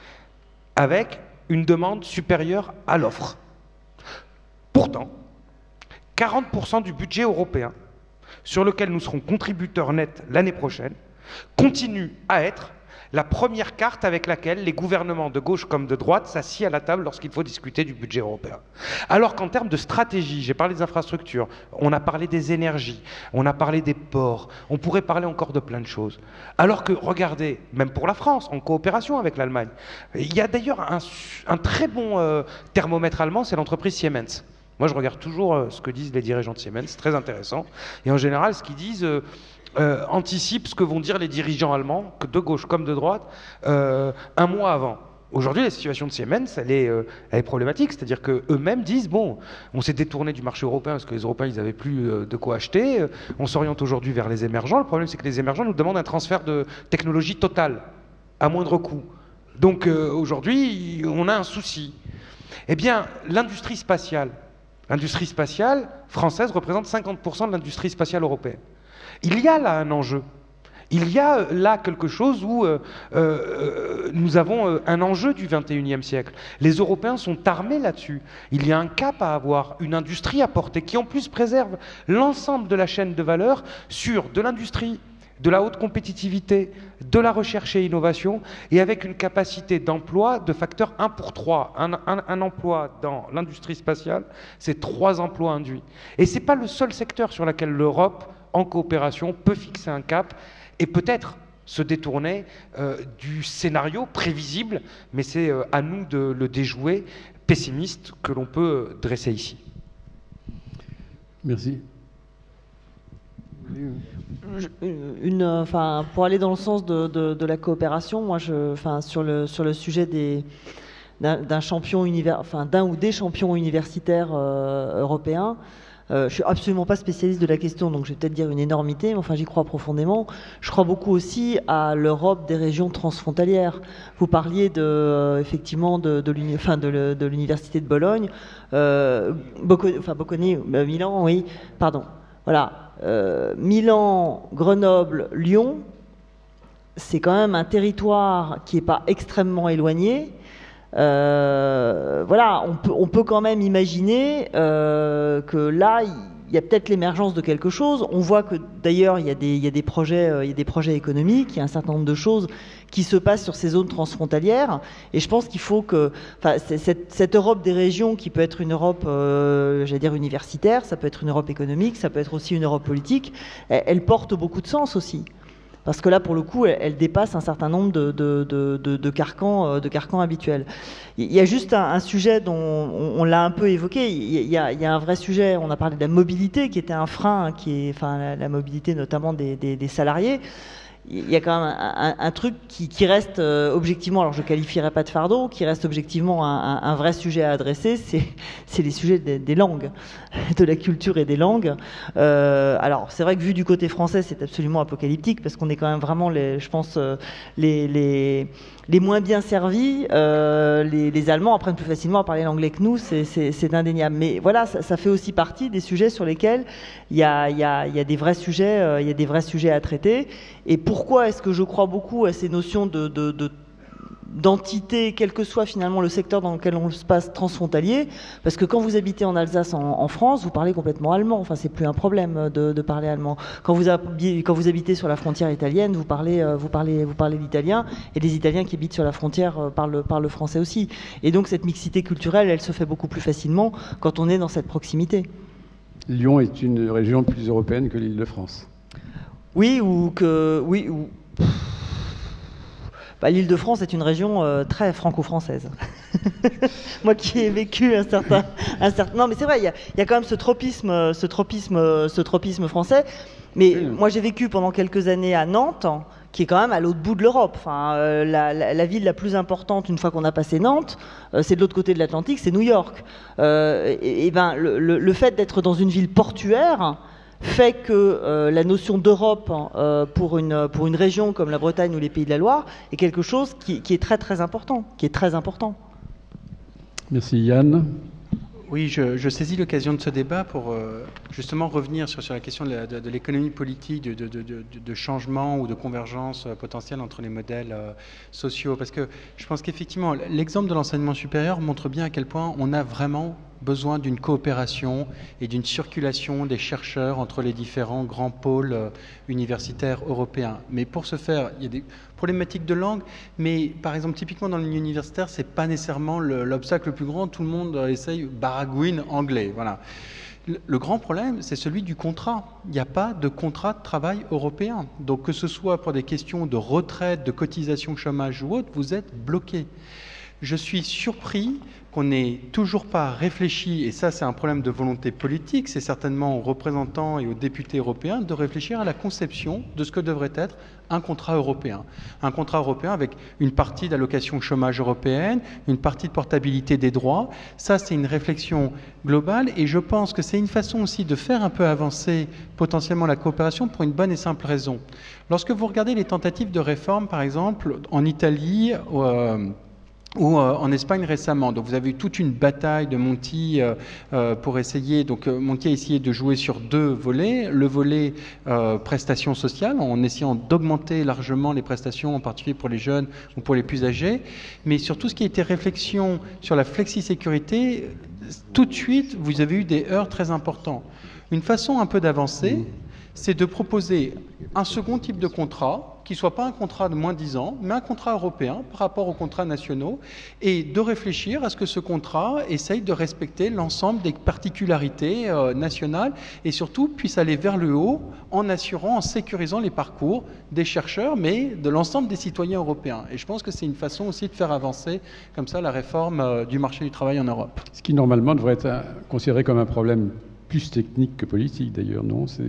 avec une demande supérieure à l'offre. Pourtant, quarante pour cent du budget européen, sur lequel nous serons contributeurs nets l'année prochaine, continue à être la première carte avec laquelle les gouvernements de gauche comme de droite s'assient à la table lorsqu'il faut discuter du budget européen. Alors qu'en termes de stratégie, j'ai parlé des infrastructures, on a parlé des énergies, on a parlé des ports, on pourrait parler encore de plein de choses. Alors que, regardez, même pour la France, en coopération avec l'Allemagne, il y a d'ailleurs un, un très bon euh, thermomètre allemand, c'est l'entreprise Siemens. Moi, je regarde toujours euh, ce que disent les dirigeants de Siemens, c'est très intéressant. Et en général, ce qu'ils disent... Euh, Euh, anticipe ce que vont dire les dirigeants allemands, que de gauche comme de droite, euh, un mois avant. Aujourd'hui, la situation de Siemens, elle est, euh, elle est problématique, c'est-à-dire qu'eux-mêmes disent, bon, on s'est détourné du marché européen parce que les Européens, ils n'avaient plus euh, de quoi acheter, euh, on s'oriente aujourd'hui vers les émergents. Le problème, c'est que les émergents nous demandent un transfert de technologie totale, à moindre coût. Donc euh, aujourd'hui, on a un souci. Eh bien, l'industrie spatiale, l'industrie spatiale française représente cinquante pour cent de l'industrie spatiale européenne. Il y a là un enjeu. Il y a là quelque chose où euh, euh, nous avons euh, un enjeu du vingt et unième siècle. Les Européens sont armés là-dessus. Il y a un cap à avoir, une industrie à porter qui en plus préserve l'ensemble de la chaîne de valeur sur de l'industrie, de la haute compétitivité, de la recherche et innovation, et avec une capacité d'emploi de facteur un pour trois. Un, un, un emploi dans l'industrie spatiale, c'est trois emplois induits. Et ce n'est pas le seul secteur sur lequel l'Europe, en coopération, peut fixer un cap et peut-être se détourner euh, du scénario prévisible, mais c'est euh, à nous de le déjouer, pessimiste, que l'on peut dresser ici. Merci. Une, enfin, pour aller dans le sens de, de, de la coopération, moi, je, enfin, sur le sur le sujet des d'un champion univers, enfin, d'un ou des champions universitaires euh, européens. Euh, je ne suis absolument pas spécialiste de la question, donc je vais peut-être dire une énormité, mais enfin j'y crois profondément. Je crois beaucoup aussi à l'Europe des régions transfrontalières. Vous parliez de, euh, effectivement de, de l'université de Bologne, euh, Bocconi, enfin Bocconi, euh, Milan, oui, pardon. Voilà, euh, Milan, Grenoble, Lyon, c'est quand même un territoire qui n'est pas extrêmement éloigné. Euh, voilà, on peut, on peut quand même imaginer euh, que là, il y a peut-être l'émergence de quelque chose. On voit que d'ailleurs, il y a des, il y a des projets, euh, il y a des projets économiques, il y a un certain nombre de choses qui se passent sur ces zones transfrontalières. Et je pense qu'il faut que, enfin, cette, cette Europe des régions, qui peut être une Europe, euh, j'allais dire universitaire, ça peut être une Europe économique, ça peut être aussi une Europe politique. Elle, elle porte beaucoup de sens aussi. Parce que là, pour le coup, elle, elle dépasse un certain nombre de, de, de, de, de, carcans, de carcans habituels. Il y a juste un, un sujet dont on, on l'a un peu évoqué. Il y, a, il y a un vrai sujet, on a parlé de la mobilité, qui était un frein, qui est, enfin, la, la mobilité notamment des, des, des salariés. Il y a quand même un, un, un truc qui, qui reste euh, objectivement, alors je ne qualifierais pas de fardeau, qui reste objectivement un, un, un vrai sujet à adresser, c'est les sujets des, des langues, de la culture et des langues. Euh, alors c'est vrai que vu du côté français, c'est absolument apocalyptique, parce qu'on est quand même vraiment, les, je pense, euh, les, les, les moins bien servis. Euh, les, les Allemands apprennent plus facilement à parler l'anglais que nous, c'est indéniable. Mais voilà, ça, ça fait aussi partie des sujets sur lesquels il y a, il y a, il y a des vrais sujets, euh, il y a des vrais sujets à traiter. Et pourquoi est-ce que je crois beaucoup à ces notions de, de, de, d'entité, quel que soit finalement le secteur dans lequel on se passe transfrontalier, parce que quand vous habitez en Alsace, en, en France, vous parlez complètement allemand. Enfin, c'est plus un problème de, de parler allemand. Quand vous, quand vous habitez sur la frontière italienne, vous parlez, vous parlez, vous parlez l'italien, et les Italiens qui habitent sur la frontière parlent, parlent français aussi. Et donc cette mixité culturelle, elle se fait beaucoup plus facilement quand on est dans cette proximité. Lyon est une région plus européenne que l'Île-de-France. Oui, ou que... Oui, ou... Bah, l'Île-de-France est une région euh, très franco-française. Moi qui ai vécu un certain... Un certain... Non, mais c'est vrai, il y, y a quand même ce tropisme, ce tropisme, ce tropisme français. Mais oui. Moi, j'ai vécu pendant quelques années à Nantes, qui est quand même à l'autre bout de l'Europe. Enfin, euh, la, la, la ville la plus importante, une fois qu'on a passé Nantes, euh, c'est de l'autre côté de l'Atlantique, c'est New York. Euh, et, et ben, le, le, le fait d'être dans une ville portuaire fait que euh, la notion d'Europe euh, pour, une, pour une région comme la Bretagne ou les Pays de la Loire est quelque chose qui, qui est très très important, qui est très important. Merci Yann. Oui, je, je saisis l'occasion de ce débat pour euh, justement revenir sur, sur la question de, la, de, de l'économie politique, de, de, de, de, de changement ou de convergence euh, potentielle entre les modèles euh, sociaux. Parce que je pense qu'effectivement, l'exemple de l'enseignement supérieur montre bien à quel point on a vraiment besoin d'une coopération et d'une circulation des chercheurs entre les différents grands pôles euh, universitaires européens. Mais pour ce faire, il y a des problématiques de langue, mais par exemple, typiquement dans le milieu universitaire, c'est pas nécessairement le, l'obstacle le plus grand. Tout le monde euh, essaye baragouine anglais. Voilà. Le, le grand problème, c'est celui du contrat. Il n'y a pas de contrat de travail européen. Donc que ce soit pour des questions de retraite, de cotisation chômage ou autre, vous êtes bloqué. Je suis surpris qu'on n'ait toujours pas réfléchi, et ça c'est un problème de volonté politique, c'est certainement aux représentants et aux députés européens de réfléchir à la conception de ce que devrait être un contrat européen. Un contrat européen avec une partie d'allocation chômage européenne, une partie de portabilité des droits. Ça c'est une réflexion globale, et je pense que c'est une façon aussi de faire un peu avancer potentiellement la coopération pour une bonne et simple raison. Lorsque vous regardez les tentatives de réforme, par exemple, en Italie, euh, ou euh, en Espagne récemment. Donc vous avez eu toute une bataille de Monti euh, euh, pour essayer, donc euh, Monti a essayé de jouer sur deux volets, le volet euh, prestations sociales, en essayant d'augmenter largement les prestations, en particulier pour les jeunes ou pour les plus âgés, mais sur tout ce qui était réflexion sur la flexi-sécurité, tout de suite vous avez eu des heurts très importants. Une façon un peu d'avancer, c'est de proposer un second type de contrat, qui ne soit pas un contrat de moins dix ans, mais un contrat européen par rapport aux contrats nationaux, et de réfléchir à ce que ce contrat essaye de respecter l'ensemble des particularités euh, nationales, et surtout puisse aller vers le haut en assurant, en sécurisant les parcours des chercheurs, mais de l'ensemble des citoyens européens. Et je pense que c'est une façon aussi de faire avancer comme ça la réforme euh, du marché du travail en Europe. Ce qui normalement devrait être un, considéré comme un problème plus technique que politique d'ailleurs, non ? C'est...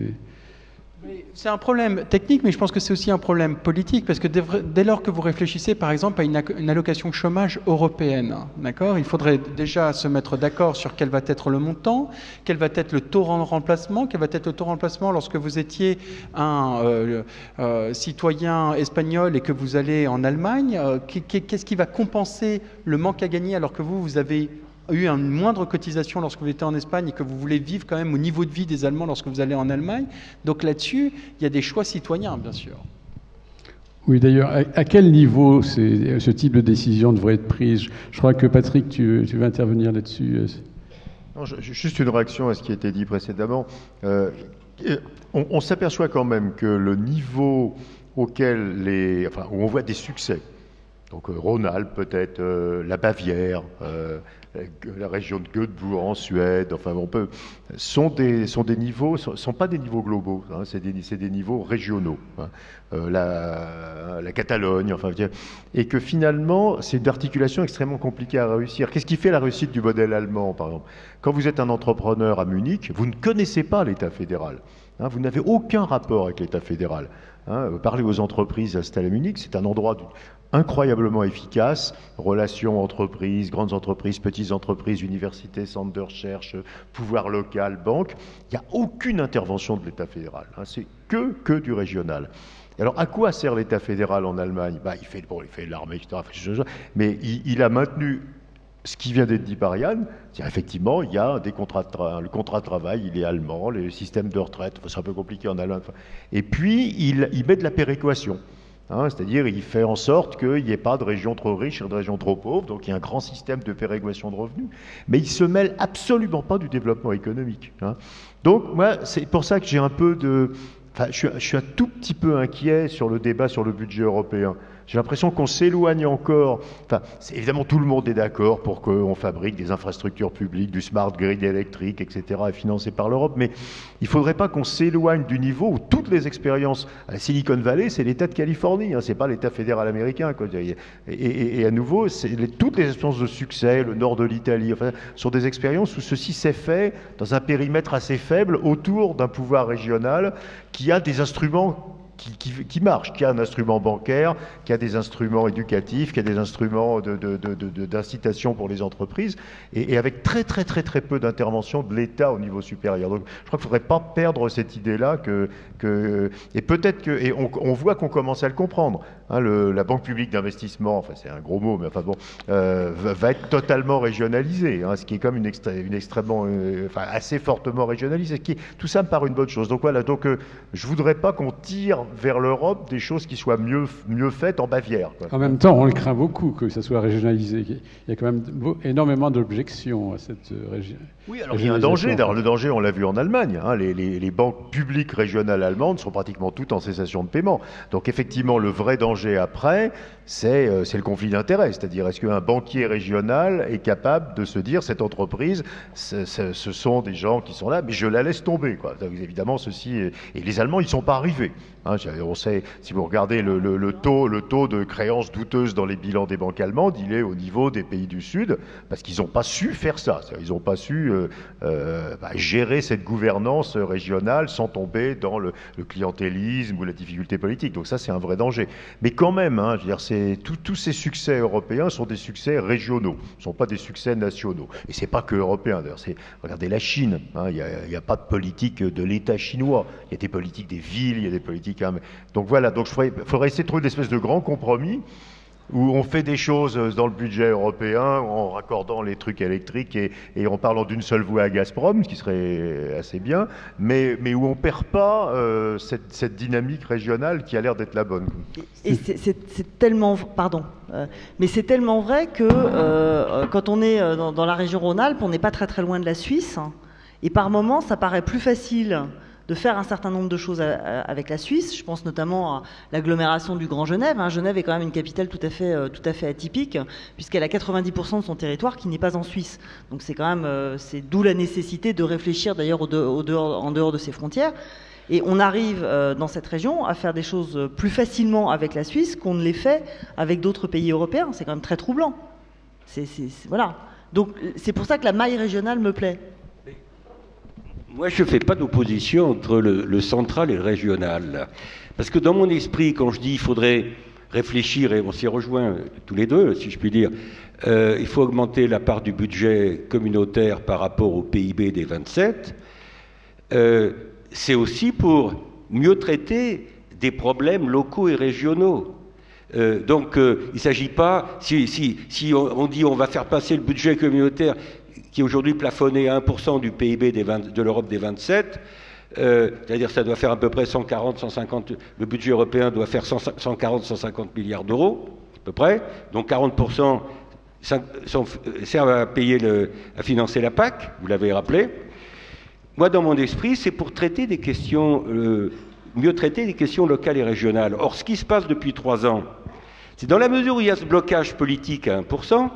C'est un problème technique, mais je pense que c'est aussi un problème politique, parce que dès lors que vous réfléchissez, par exemple, à une allocation chômage européenne, d'accord, il faudrait déjà se mettre d'accord sur quel va être le montant, quel va être le taux de remplacement, quel va être le taux de remplacement lorsque vous étiez un euh, euh, citoyen espagnol et que vous allez en Allemagne, euh, qu'est-ce qui va compenser le manque à gagner alors que vous, vous avez eu une moindre cotisation lorsque vous étiez en Espagne et que vous voulez vivre quand même au niveau de vie des Allemands lorsque vous allez en Allemagne. Donc là-dessus, il y a des choix citoyens, bien sûr. Oui, d'ailleurs, à, à quel niveau c'est, ce type de décision devrait être prise ? Je crois que Patrick, tu, tu vas intervenir là-dessus. Non, je, juste une réaction à ce qui a été dit précédemment. Euh, on, on s'aperçoit quand même que le niveau auquel les, enfin, où on voit des succès, donc euh, Rhône-Alpes peut-être, euh, la Bavière, euh, la région de Göteborg en Suède, enfin on peut, sont des, sont des niveaux, sont, sont pas des niveaux globaux, hein, c'est, des, c'est des niveaux régionaux. Hein, euh, la, la Catalogne, enfin, et que finalement c'est une articulation extrêmement compliquée à réussir. Qu'est-ce qui fait la réussite du modèle allemand, par exemple ? Quand vous êtes un entrepreneur à Munich, vous ne connaissez pas l'État fédéral. Hein, vous n'avez aucun rapport avec l'État fédéral. Hein, parlez aux entreprises installées à Munich, c'est un endroit incroyablement efficace, relations entreprises, grandes entreprises, petites entreprises, universités, centres de recherche, pouvoir local, banque. Il n'y a aucune intervention de l'État fédéral. Hein, c'est que, que du régional. Alors, à quoi sert l'État fédéral en Allemagne ? Bah, il fait, bon, il fait l'armée, et cetera. Mais il, il a maintenu ce qui vient d'être dit par Yann, c'est effectivement, il y a des contrats de tra- le contrat de travail, il est allemand, le système de retraite, c'est un peu compliqué en Allemagne. Et puis, il, il met de la péréquation. Hein, c'est-à-dire, il fait en sorte qu'il n'y ait pas de région trop riche et de région trop pauvre, donc il y a un grand système de péréquation de revenus, mais il ne se mêle absolument pas du développement économique. Hein. Donc, moi, c'est pour ça que j'ai un peu de... Enfin, je suis, je suis un tout petit peu inquiet sur le débat sur le budget européen. J'ai l'impression qu'on s'éloigne encore. Enfin, évidemment, tout le monde est d'accord pour qu'on fabrique des infrastructures publiques, du smart grid électrique, et cetera, financé par l'Europe. Mais il ne faudrait pas qu'on s'éloigne du niveau où toutes les expériences à la Silicon Valley, c'est l'État de Californie, hein, c'est pas l'État fédéral américain. Quoi. Et, et, et à nouveau, les, toutes les expériences de succès, le nord de l'Italie, enfin, sont des expériences où ceci s'est fait dans un périmètre assez faible autour d'un pouvoir régional qui a des instruments Qui, qui, qui marche, qui a un instrument bancaire, qui a des instruments éducatifs, qui a des instruments de, de, de, de, d'incitation pour les entreprises, et, et avec très très très très peu d'intervention de l'État au niveau supérieur. Donc je crois qu'il ne faudrait pas perdre cette idée-là, que, que, et peut-être que, et on, on voit qu'on commence à le comprendre, hein, le, la Banque publique d'investissement, enfin c'est un gros mot, mais enfin bon, euh, va, va être totalement régionalisée, hein, ce qui est comme une, extré, une extrêmement, euh, enfin assez fortement régionalisée, qui, tout ça me paraît une bonne chose. Donc voilà, donc euh, je ne voudrais pas qu'on tire vers l'Europe des choses qui soient mieux, mieux faites en Bavière. Quoi. En même temps, on le craint beaucoup que ça soit régionalisé. Il y a quand même énormément d'objections à cette région. Oui, alors il y a un danger. D'ailleurs, le danger, on l'a vu en Allemagne. Hein, les, les, les banques publiques régionales allemandes sont pratiquement toutes en cessation de paiement. Donc effectivement, le vrai danger après, c'est euh, c'est le conflit d'intérêts. C'est-à-dire, est-ce qu'un banquier régional est capable de se dire, cette entreprise, ce sont des gens qui sont là, mais je la laisse tomber. Quoi. Donc, évidemment, ceci... Est, et les Allemands, ils ne sont pas arrivés. Hein, on sait, si vous regardez le, le, le, taux, le taux de créances douteuses dans les bilans des banques allemandes, il est au niveau des pays du Sud, parce qu'ils n'ont pas su faire ça. Ils n'ont pas su euh, euh, bah, gérer cette gouvernance régionale sans tomber dans le, le clientélisme ou la difficulté politique. Donc ça, c'est un vrai danger. Mais quand même, hein, je veux dire, tout, tous ces succès européens sont des succès régionaux, ne sont pas des succès nationaux. Et ce n'est pas que européen, d'ailleurs. Regardez la Chine, hein, il n'y a, a pas de politique de l'État chinois. Il y a des politiques des villes, il y a des politiques... Hein, mais, donc voilà, donc il faudrait, faudrait essayer de trouver une espèce de grand compromis où on fait des choses dans le budget européen en raccordant les trucs électriques et, et en parlant d'une seule voix à Gazprom, ce qui serait assez bien, mais, mais où on ne perd pas euh, cette, cette dynamique régionale qui a l'air d'être la bonne. Et, et c'est tellement... Pardon. Euh, mais c'est tellement vrai que euh, quand on est dans, dans la région Rhône-Alpes, on n'est pas très très loin de la Suisse, hein, et par moments, ça paraît plus facile de faire un certain nombre de choses avec la Suisse. Je pense notamment à l'agglomération du Grand Genève. Genève est quand même une capitale tout à fait, tout à fait atypique, puisqu'elle a quatre-vingt-dix pour cent de son territoire qui n'est pas en Suisse. Donc c'est quand même, c'est d'où la nécessité de réfléchir d'ailleurs au de, au dehors, en dehors de ses frontières. Et on arrive dans cette région à faire des choses plus facilement avec la Suisse qu'on ne les fait avec d'autres pays européens. C'est quand même très troublant. C'est, c'est, c'est, voilà. Donc c'est pour ça que la maille régionale me plaît. Moi, je ne fais pas d'opposition entre le, le central et le régional. Parce que dans mon esprit, quand je dis qu'il faudrait réfléchir, et on s'y rejoint tous les deux, si je puis dire, euh, il faut augmenter la part du budget communautaire par rapport au P I B des vingt-sept, euh, c'est aussi pour mieux traiter des problèmes locaux et régionaux. Euh, donc, euh, il ne s'agit pas, si, si, si on, on dit on va faire passer le budget communautaire qui est aujourd'hui plafonné à un pour cent du P I B des vingt, de l'Europe des vingt-sept, euh, c'est-à-dire ça doit faire à peu près cent quarante, cent cinquante, le budget européen doit faire cent quarante, cent cinquante milliards d'euros, à peu près, donc quarante pour cent servent à payer le, à financer la P A C, vous l'avez rappelé. Moi, dans mon esprit, c'est pour traiter des questions, euh, mieux traiter des questions locales et régionales. Or, ce qui se passe depuis trois ans, c'est dans la mesure où il y a ce blocage politique à un pour cent,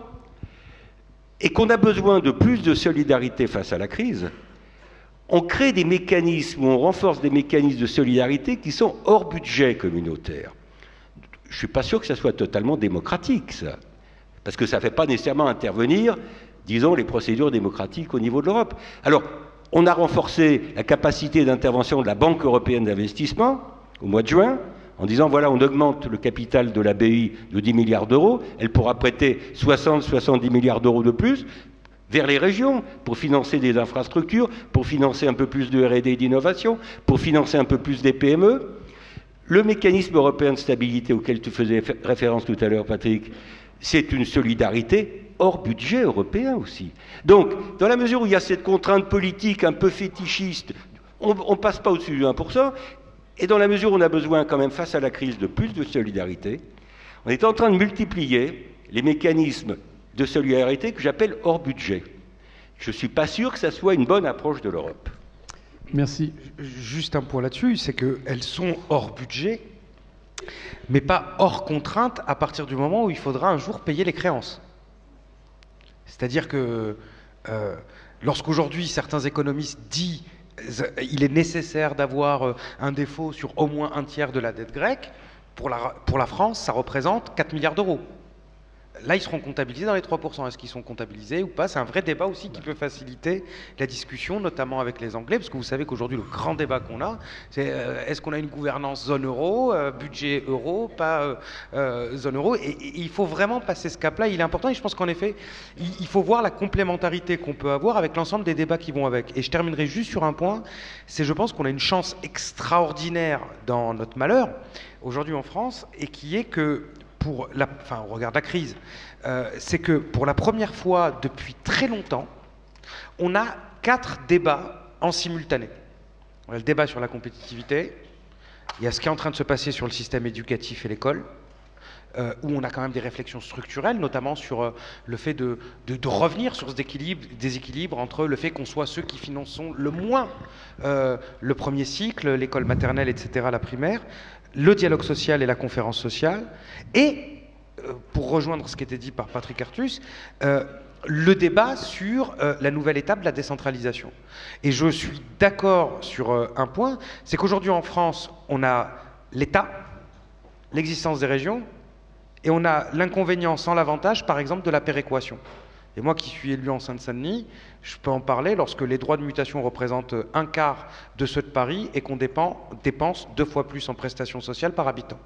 et qu'on a besoin de plus de solidarité face à la crise, on crée des mécanismes, on renforce des mécanismes de solidarité qui sont hors budget communautaire. Je ne suis pas sûr que ça soit totalement démocratique, ça, parce que ça ne fait pas nécessairement intervenir, disons, les procédures démocratiques au niveau de l'Europe. Alors, on a renforcé la capacité d'intervention de la Banque européenne d'investissement au mois de juin, en disant, voilà, on augmente le capital de la B I de dix milliards d'euros, elle pourra prêter soixante à soixante-dix milliards d'euros de plus vers les régions pour financer des infrastructures, pour financer un peu plus de R et D et d'innovation, pour financer un peu plus des P M E. Le mécanisme européen de stabilité auquel tu faisais référence tout à l'heure, Patrick, c'est une solidarité hors budget européen aussi. Donc, dans la mesure où il y a cette contrainte politique un peu fétichiste, on ne passe pas au-dessus du un pour cent, Et dans la mesure où on a besoin quand même face à la crise de plus de solidarité, on est en train de multiplier les mécanismes de solidarité que j'appelle hors budget. Je ne suis pas sûr que ça soit une bonne approche de l'Europe. Merci. Juste un point là-dessus, c'est qu'elles sont hors budget, mais pas hors contrainte à partir du moment où il faudra un jour payer les créances. C'est-à-dire que euh, lorsqu'aujourd'hui certains économistes disent qu'il est nécessaire d'avoir un défaut sur au moins un tiers de la dette grecque, pour la, pour la France, ça représente quatre milliards d'euros. Là, ils seront comptabilisés dans les trois pour cent. Est-ce qu'ils sont comptabilisés ou pas? C'est un vrai débat aussi qui peut faciliter la discussion, notamment avec les Anglais, parce que vous savez qu'aujourd'hui, le grand débat qu'on a, c'est euh, est-ce qu'on a une gouvernance zone euro, euh, budget euro, pas euh, euh, zone euro, et, et il faut vraiment passer ce cap-là, il est important, et je pense qu'en effet, il, il faut voir la complémentarité qu'on peut avoir avec l'ensemble des débats qui vont avec. Et je terminerai juste sur un point, c'est je pense qu'on a une chance extraordinaire dans notre malheur, aujourd'hui en France, et qui est que pour la, enfin, on regarde la crise, euh, c'est que pour la première fois depuis très longtemps, on a quatre débats en simultané. On a le débat sur la compétitivité, il y a ce qui est en train de se passer sur le système éducatif et l'école, euh, où on a quand même des réflexions structurelles, notamment sur euh, le fait de, de, de revenir sur ce déséquilibre entre le fait qu'on soit ceux qui finançons le moins euh, le premier cycle, l'école maternelle, et cetera, la primaire, le dialogue social et la conférence sociale, et, euh, pour rejoindre ce qui était dit par Patrick Artus, euh, le débat sur euh, la nouvelle étape de la décentralisation. Et je suis d'accord sur euh, un point, c'est qu'aujourd'hui en France, on a l'État, l'existence des régions, et on a l'inconvénient sans l'avantage, par exemple, de la péréquation. Et moi qui suis élu en Seine-Saint-Denis, je peux en parler lorsque les droits de mutation représentent un quart de ceux de Paris et qu'on dépense deux fois plus en prestations sociales par habitant.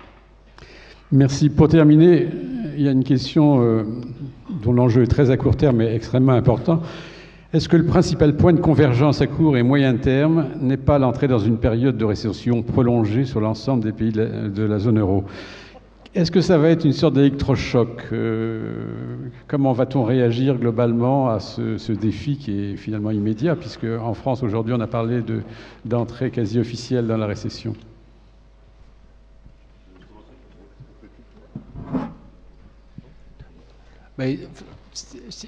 Merci. Pour terminer, il y a une question euh, dont l'enjeu est très à court terme et extrêmement important. Est-ce que le principal point de convergence à court et moyen terme n'est pas l'entrée dans une période de récession prolongée sur l'ensemble des pays de la, de la zone euro ? Est-ce que ça va être une sorte d'électrochoc? euh, Comment va-t-on réagir globalement à ce, ce défi qui est finalement immédiat, puisque en France, aujourd'hui, on a parlé de, d'entrée quasi officielle dans la récession? Mais, c'est,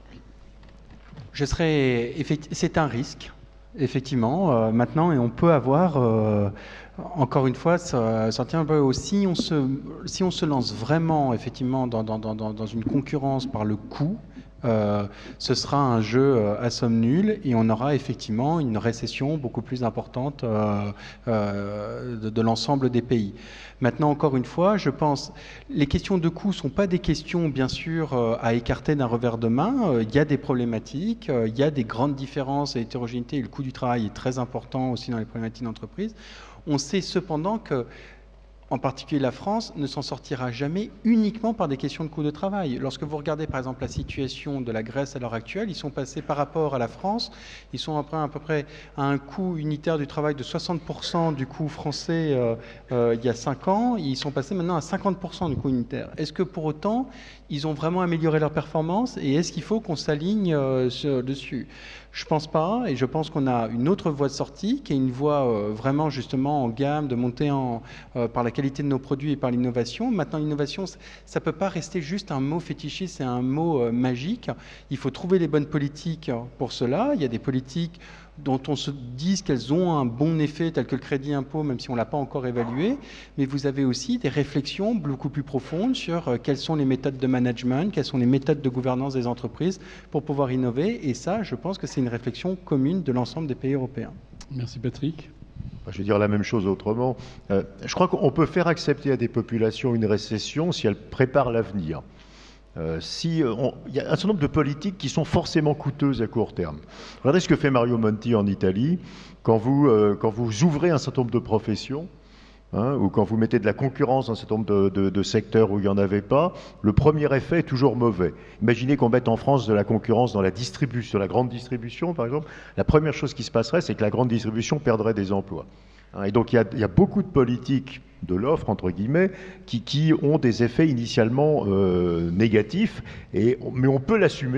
je serais, c'est un risque, effectivement, euh, maintenant, et on peut avoir... Euh, Encore une fois, ça, ça tient un peu aussi. Si on se, si on se lance vraiment, effectivement, dans, dans, dans, dans une concurrence par le coût, euh, ce sera un jeu à somme nulle et on aura effectivement une récession beaucoup plus importante euh, euh, de, de l'ensemble des pays. Maintenant, encore une fois, je pense, les questions de coût ne sont pas des questions, bien sûr, euh, à écarter d'un revers de main. Euh, il y a des problématiques, euh, il y a des grandes différences et hétérogénéité, et le coût du travail est très important aussi dans les problématiques d'entreprise. On sait cependant que, en particulier la France, ne s'en sortira jamais uniquement par des questions de coût de travail. Lorsque vous regardez par exemple la situation de la Grèce à l'heure actuelle, ils sont passés par rapport à la France, ils sont à peu, à peu près à un coût unitaire du travail de soixante pour cent du coût français euh, euh, il y a cinq ans, ils sont passés maintenant à cinquante pour cent du coût unitaire. Est-ce que pour autant, ils ont vraiment amélioré leur performance et est-ce qu'il faut qu'on s'aligne euh, sur, dessus ? Je pense pas, et je pense qu'on a une autre voie de sortie, qui est une voie euh, vraiment justement en gamme, de monter en, euh, par la qualité de nos produits et par l'innovation. Maintenant, l'innovation, ça ne peut pas rester juste un mot fétichiste, c'est un mot euh, magique. Il faut trouver les bonnes politiques pour cela. Il y a des politiques dont on se dit qu'elles ont un bon effet, tel que le crédit impôt, même si on ne l'a pas encore évalué. Mais vous avez aussi des réflexions beaucoup plus profondes sur euh, quelles sont les méthodes de management, quelles sont les méthodes de gouvernance des entreprises pour pouvoir innover. Et ça, je pense que c'est une réflexion commune de l'ensemble des pays européens. Merci Patrick. Je vais dire la même chose autrement. Euh, je crois qu'on peut faire accepter à des populations une récession si elles préparent l'avenir. Euh, si, euh, on, il y a un certain nombre de politiques qui sont forcément coûteuses à court terme. Regardez ce que fait Mario Monti en Italie. Quand vous, euh, quand vous ouvrez un certain nombre de professions, hein, ou quand vous mettez de la concurrence dans un certain nombre de, de, de secteurs où il n'y en avait pas, le premier effet est toujours mauvais. Imaginez qu'on mette en France de la concurrence dans la distribution, la grande distribution par exemple. La première chose qui se passerait, c'est que la grande distribution perdrait des emplois. Et donc il y a, il y a beaucoup de politiques de l'offre, entre guillemets, qui, qui ont des effets initialement euh, négatifs, et, mais on peut l'assumer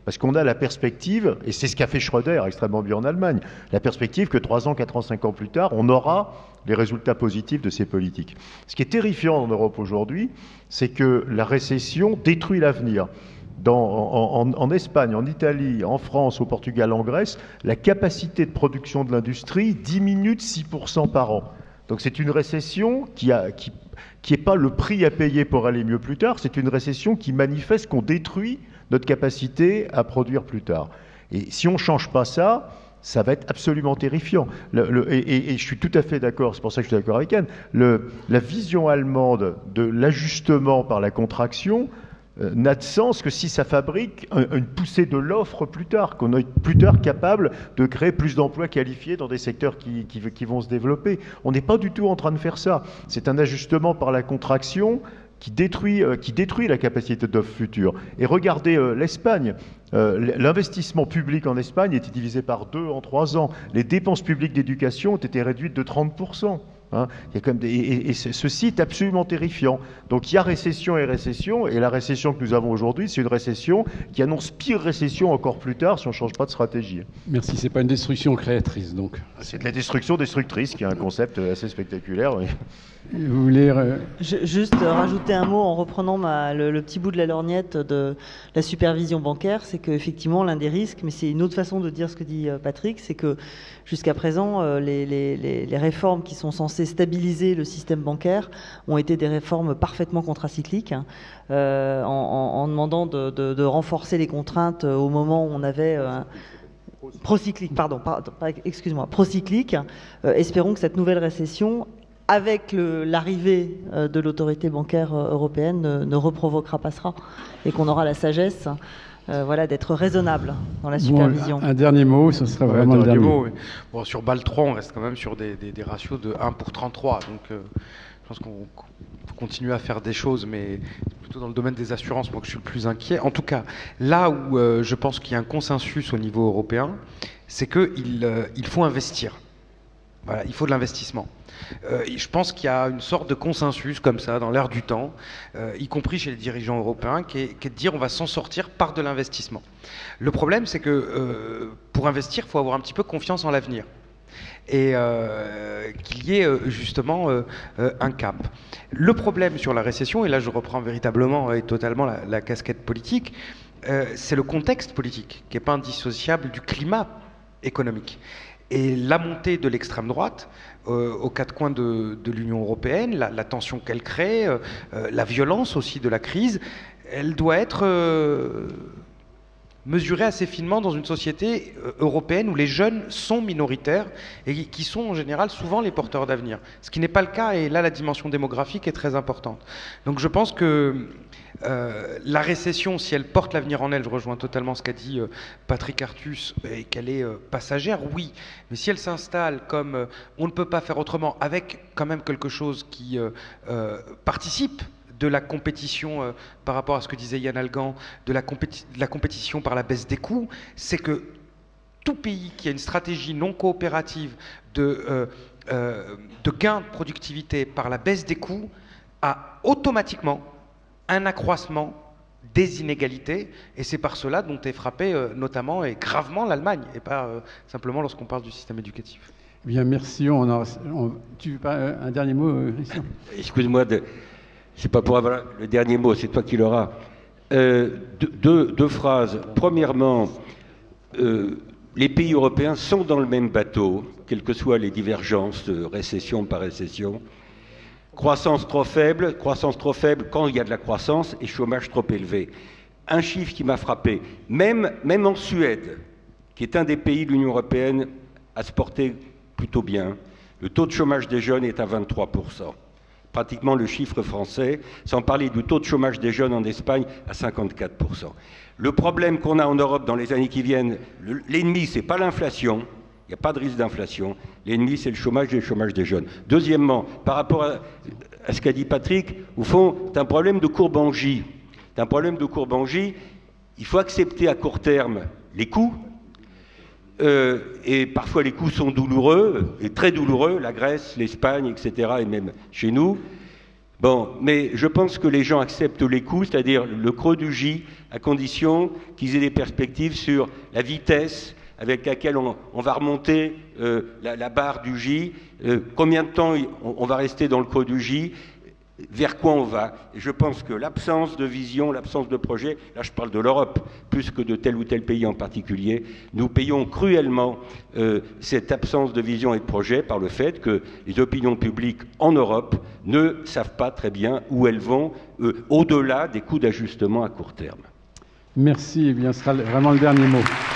Parce qu'on a la perspective, et c'est ce qu'a fait Schröder extrêmement bien en Allemagne, la perspective que trois ans, quatre ans, cinq ans plus tard, on aura les résultats positifs de ces politiques. Ce qui est terrifiant en Europe aujourd'hui, c'est que la récession détruit l'avenir. Dans, en, en, en Espagne, en Italie, en France, au Portugal, en Grèce, la capacité de production de l'industrie diminue de six pour cent par an. Donc c'est une récession qui a, qui, qui n'est pas le prix à payer pour aller mieux plus tard, c'est une récession qui manifeste qu'on détruit notre capacité à produire plus tard. Et si on ne change pas ça, ça va être absolument terrifiant. Le, le, et, et, et je suis tout à fait d'accord, c'est pour ça que je suis d'accord avec Anne, le, la vision allemande de l'ajustement par la contraction euh, n'a de sens que si ça fabrique un, une poussée de l'offre plus tard, qu'on est plus tard capable de créer plus d'emplois qualifiés dans des secteurs qui, qui, qui vont se développer. On n'est pas du tout en train de faire ça. C'est un ajustement par la contraction qui détruit, euh, qui détruit la capacité d'offre future. Et regardez euh, l'Espagne. Euh, l'investissement public en Espagne était divisé par deux en trois ans. Les dépenses publiques d'éducation ont été réduites de trente pour cent. Hein. Il y a comme des, et, et ceci est absolument terrifiant. Donc il y a récession et récession, et la récession que nous avons aujourd'hui, c'est une récession qui annonce pire récession encore plus tard si on ne change pas de stratégie. Merci, c'est pas une destruction créatrice donc. C'est de la destruction destructrice, qui est un concept assez spectaculaire. Oui. Vous voulez... Euh... Je, juste rajouter un mot en reprenant ma, le, le petit bout de la lorgnette de la supervision bancaire, c'est qu'effectivement l'un des risques, mais c'est une autre façon de dire ce que dit Patrick, c'est que jusqu'à présent les, les, les, les réformes qui sont censées stabiliser le système bancaire ont été des réformes parfaitement contracycliques, hein, euh, en, en, en demandant de, de, de renforcer les contraintes au moment où on avait... Euh, procyclique, pardon, pardon excuse-moi, procyclique. Euh, espérons que cette nouvelle récession, avec l'arrivée euh, de l'autorité bancaire euh, européenne, ne, ne reprovoquera pas cela, et qu'on aura la sagesse euh, voilà, d'être raisonnable dans la supervision. Bon, un dernier mot, ce sera ouais, vraiment le dernier mot. Oui. Bon, sur Bâle trois, on reste quand même sur des, des, des ratios de un pour trente-trois, donc euh, je pense qu'on faut continuer à faire des choses, mais plutôt dans le domaine des assurances, moi que je suis le plus inquiet. En tout cas, là où euh, je pense qu'il y a un consensus au niveau européen, c'est qu'il euh, il faut investir. Voilà, il faut de l'investissement. Euh, je pense qu'il y a une sorte de consensus comme ça dans l'air du temps, euh, y compris chez les dirigeants européens, qui est, qui est de dire on va s'en sortir par de l'investissement. Le problème, c'est que euh, pour investir, il faut avoir un petit peu confiance en l'avenir. Et euh, qu'il y ait euh, justement euh, euh, un cap. Le problème sur la récession, et là je reprends véritablement et totalement la, la casquette politique, euh, c'est le contexte politique qui n'est pas indissociable du climat économique. Et la montée de l'extrême droite euh, aux quatre coins de, de l'Union européenne, la, la tension qu'elle crée, euh, la violence aussi de la crise, elle doit être euh, mesurée assez finement dans une société euh, européenne où les jeunes sont minoritaires et qui sont en général souvent les porteurs d'avenir. Ce qui n'est pas le cas, et là la dimension démographique est très importante. Donc je pense que Euh, la récession, si elle porte l'avenir en elle, je rejoins totalement ce qu'a dit euh, Patrick Artus, et qu'elle est euh, passagère, oui, mais si elle s'installe comme euh, on ne peut pas faire autrement, avec quand même quelque chose qui euh, euh, participe de la compétition euh, par rapport à ce que disait Yann Algan, de la, compéti- de la compétition par la baisse des coûts, c'est que tout pays qui a une stratégie non coopérative de, euh, euh, de gain de productivité par la baisse des coûts a automatiquement un accroissement des inégalités, et c'est par cela dont est frappée euh, notamment et gravement l'Allemagne, et pas euh, simplement lorsqu'on parle du système éducatif. Bien, merci. On a, on, tu veux pas un dernier mot, Christian ? Excuse-moi, de, c'est pas pour avoir le dernier mot, c'est toi qui l'auras. Euh, deux, deux, deux phrases. Premièrement, euh, les pays européens sont dans le même bateau, quelles que soient les divergences, de récession par récession. Croissance trop faible, croissance trop faible quand il y a de la croissance, et chômage trop élevé. Un chiffre qui m'a frappé, même, même en Suède, qui est un des pays de l'Union européenne à se porter plutôt bien, le taux de chômage des jeunes est à vingt-trois pour cent. Pratiquement le chiffre français, sans parler du taux de chômage des jeunes en Espagne à cinquante-quatre pour cent. Le problème qu'on a en Europe dans les années qui viennent, l'ennemi, c'est pas l'inflation. Il n'y a pas de risque d'inflation. L'ennemi, c'est le chômage et le chômage des jeunes. Deuxièmement, par rapport à, à ce qu'a dit Patrick, au fond, c'est un problème de courbe en J. C'est un problème de courbe en J. Il faut accepter à court terme les coûts. Euh, et parfois, les coûts sont douloureux, et très douloureux. La Grèce, l'Espagne, et cetera, et même chez nous. Bon, mais je pense que les gens acceptent les coûts, c'est-à-dire le creux du J, à condition qu'ils aient des perspectives sur la vitesse avec laquelle on, on va remonter euh, la, la barre du J, euh, combien de temps on, on va rester dans le creux du J, vers quoi on va. Et je pense que l'absence de vision, l'absence de projet, là je parle de l'Europe, plus que de tel ou tel pays en particulier, nous payons cruellement euh, cette absence de vision et de projet par le fait que les opinions publiques en Europe ne savent pas très bien où elles vont, euh, au-delà des coûts d'ajustement à court terme. Merci, eh bien, ce sera vraiment le dernier mot.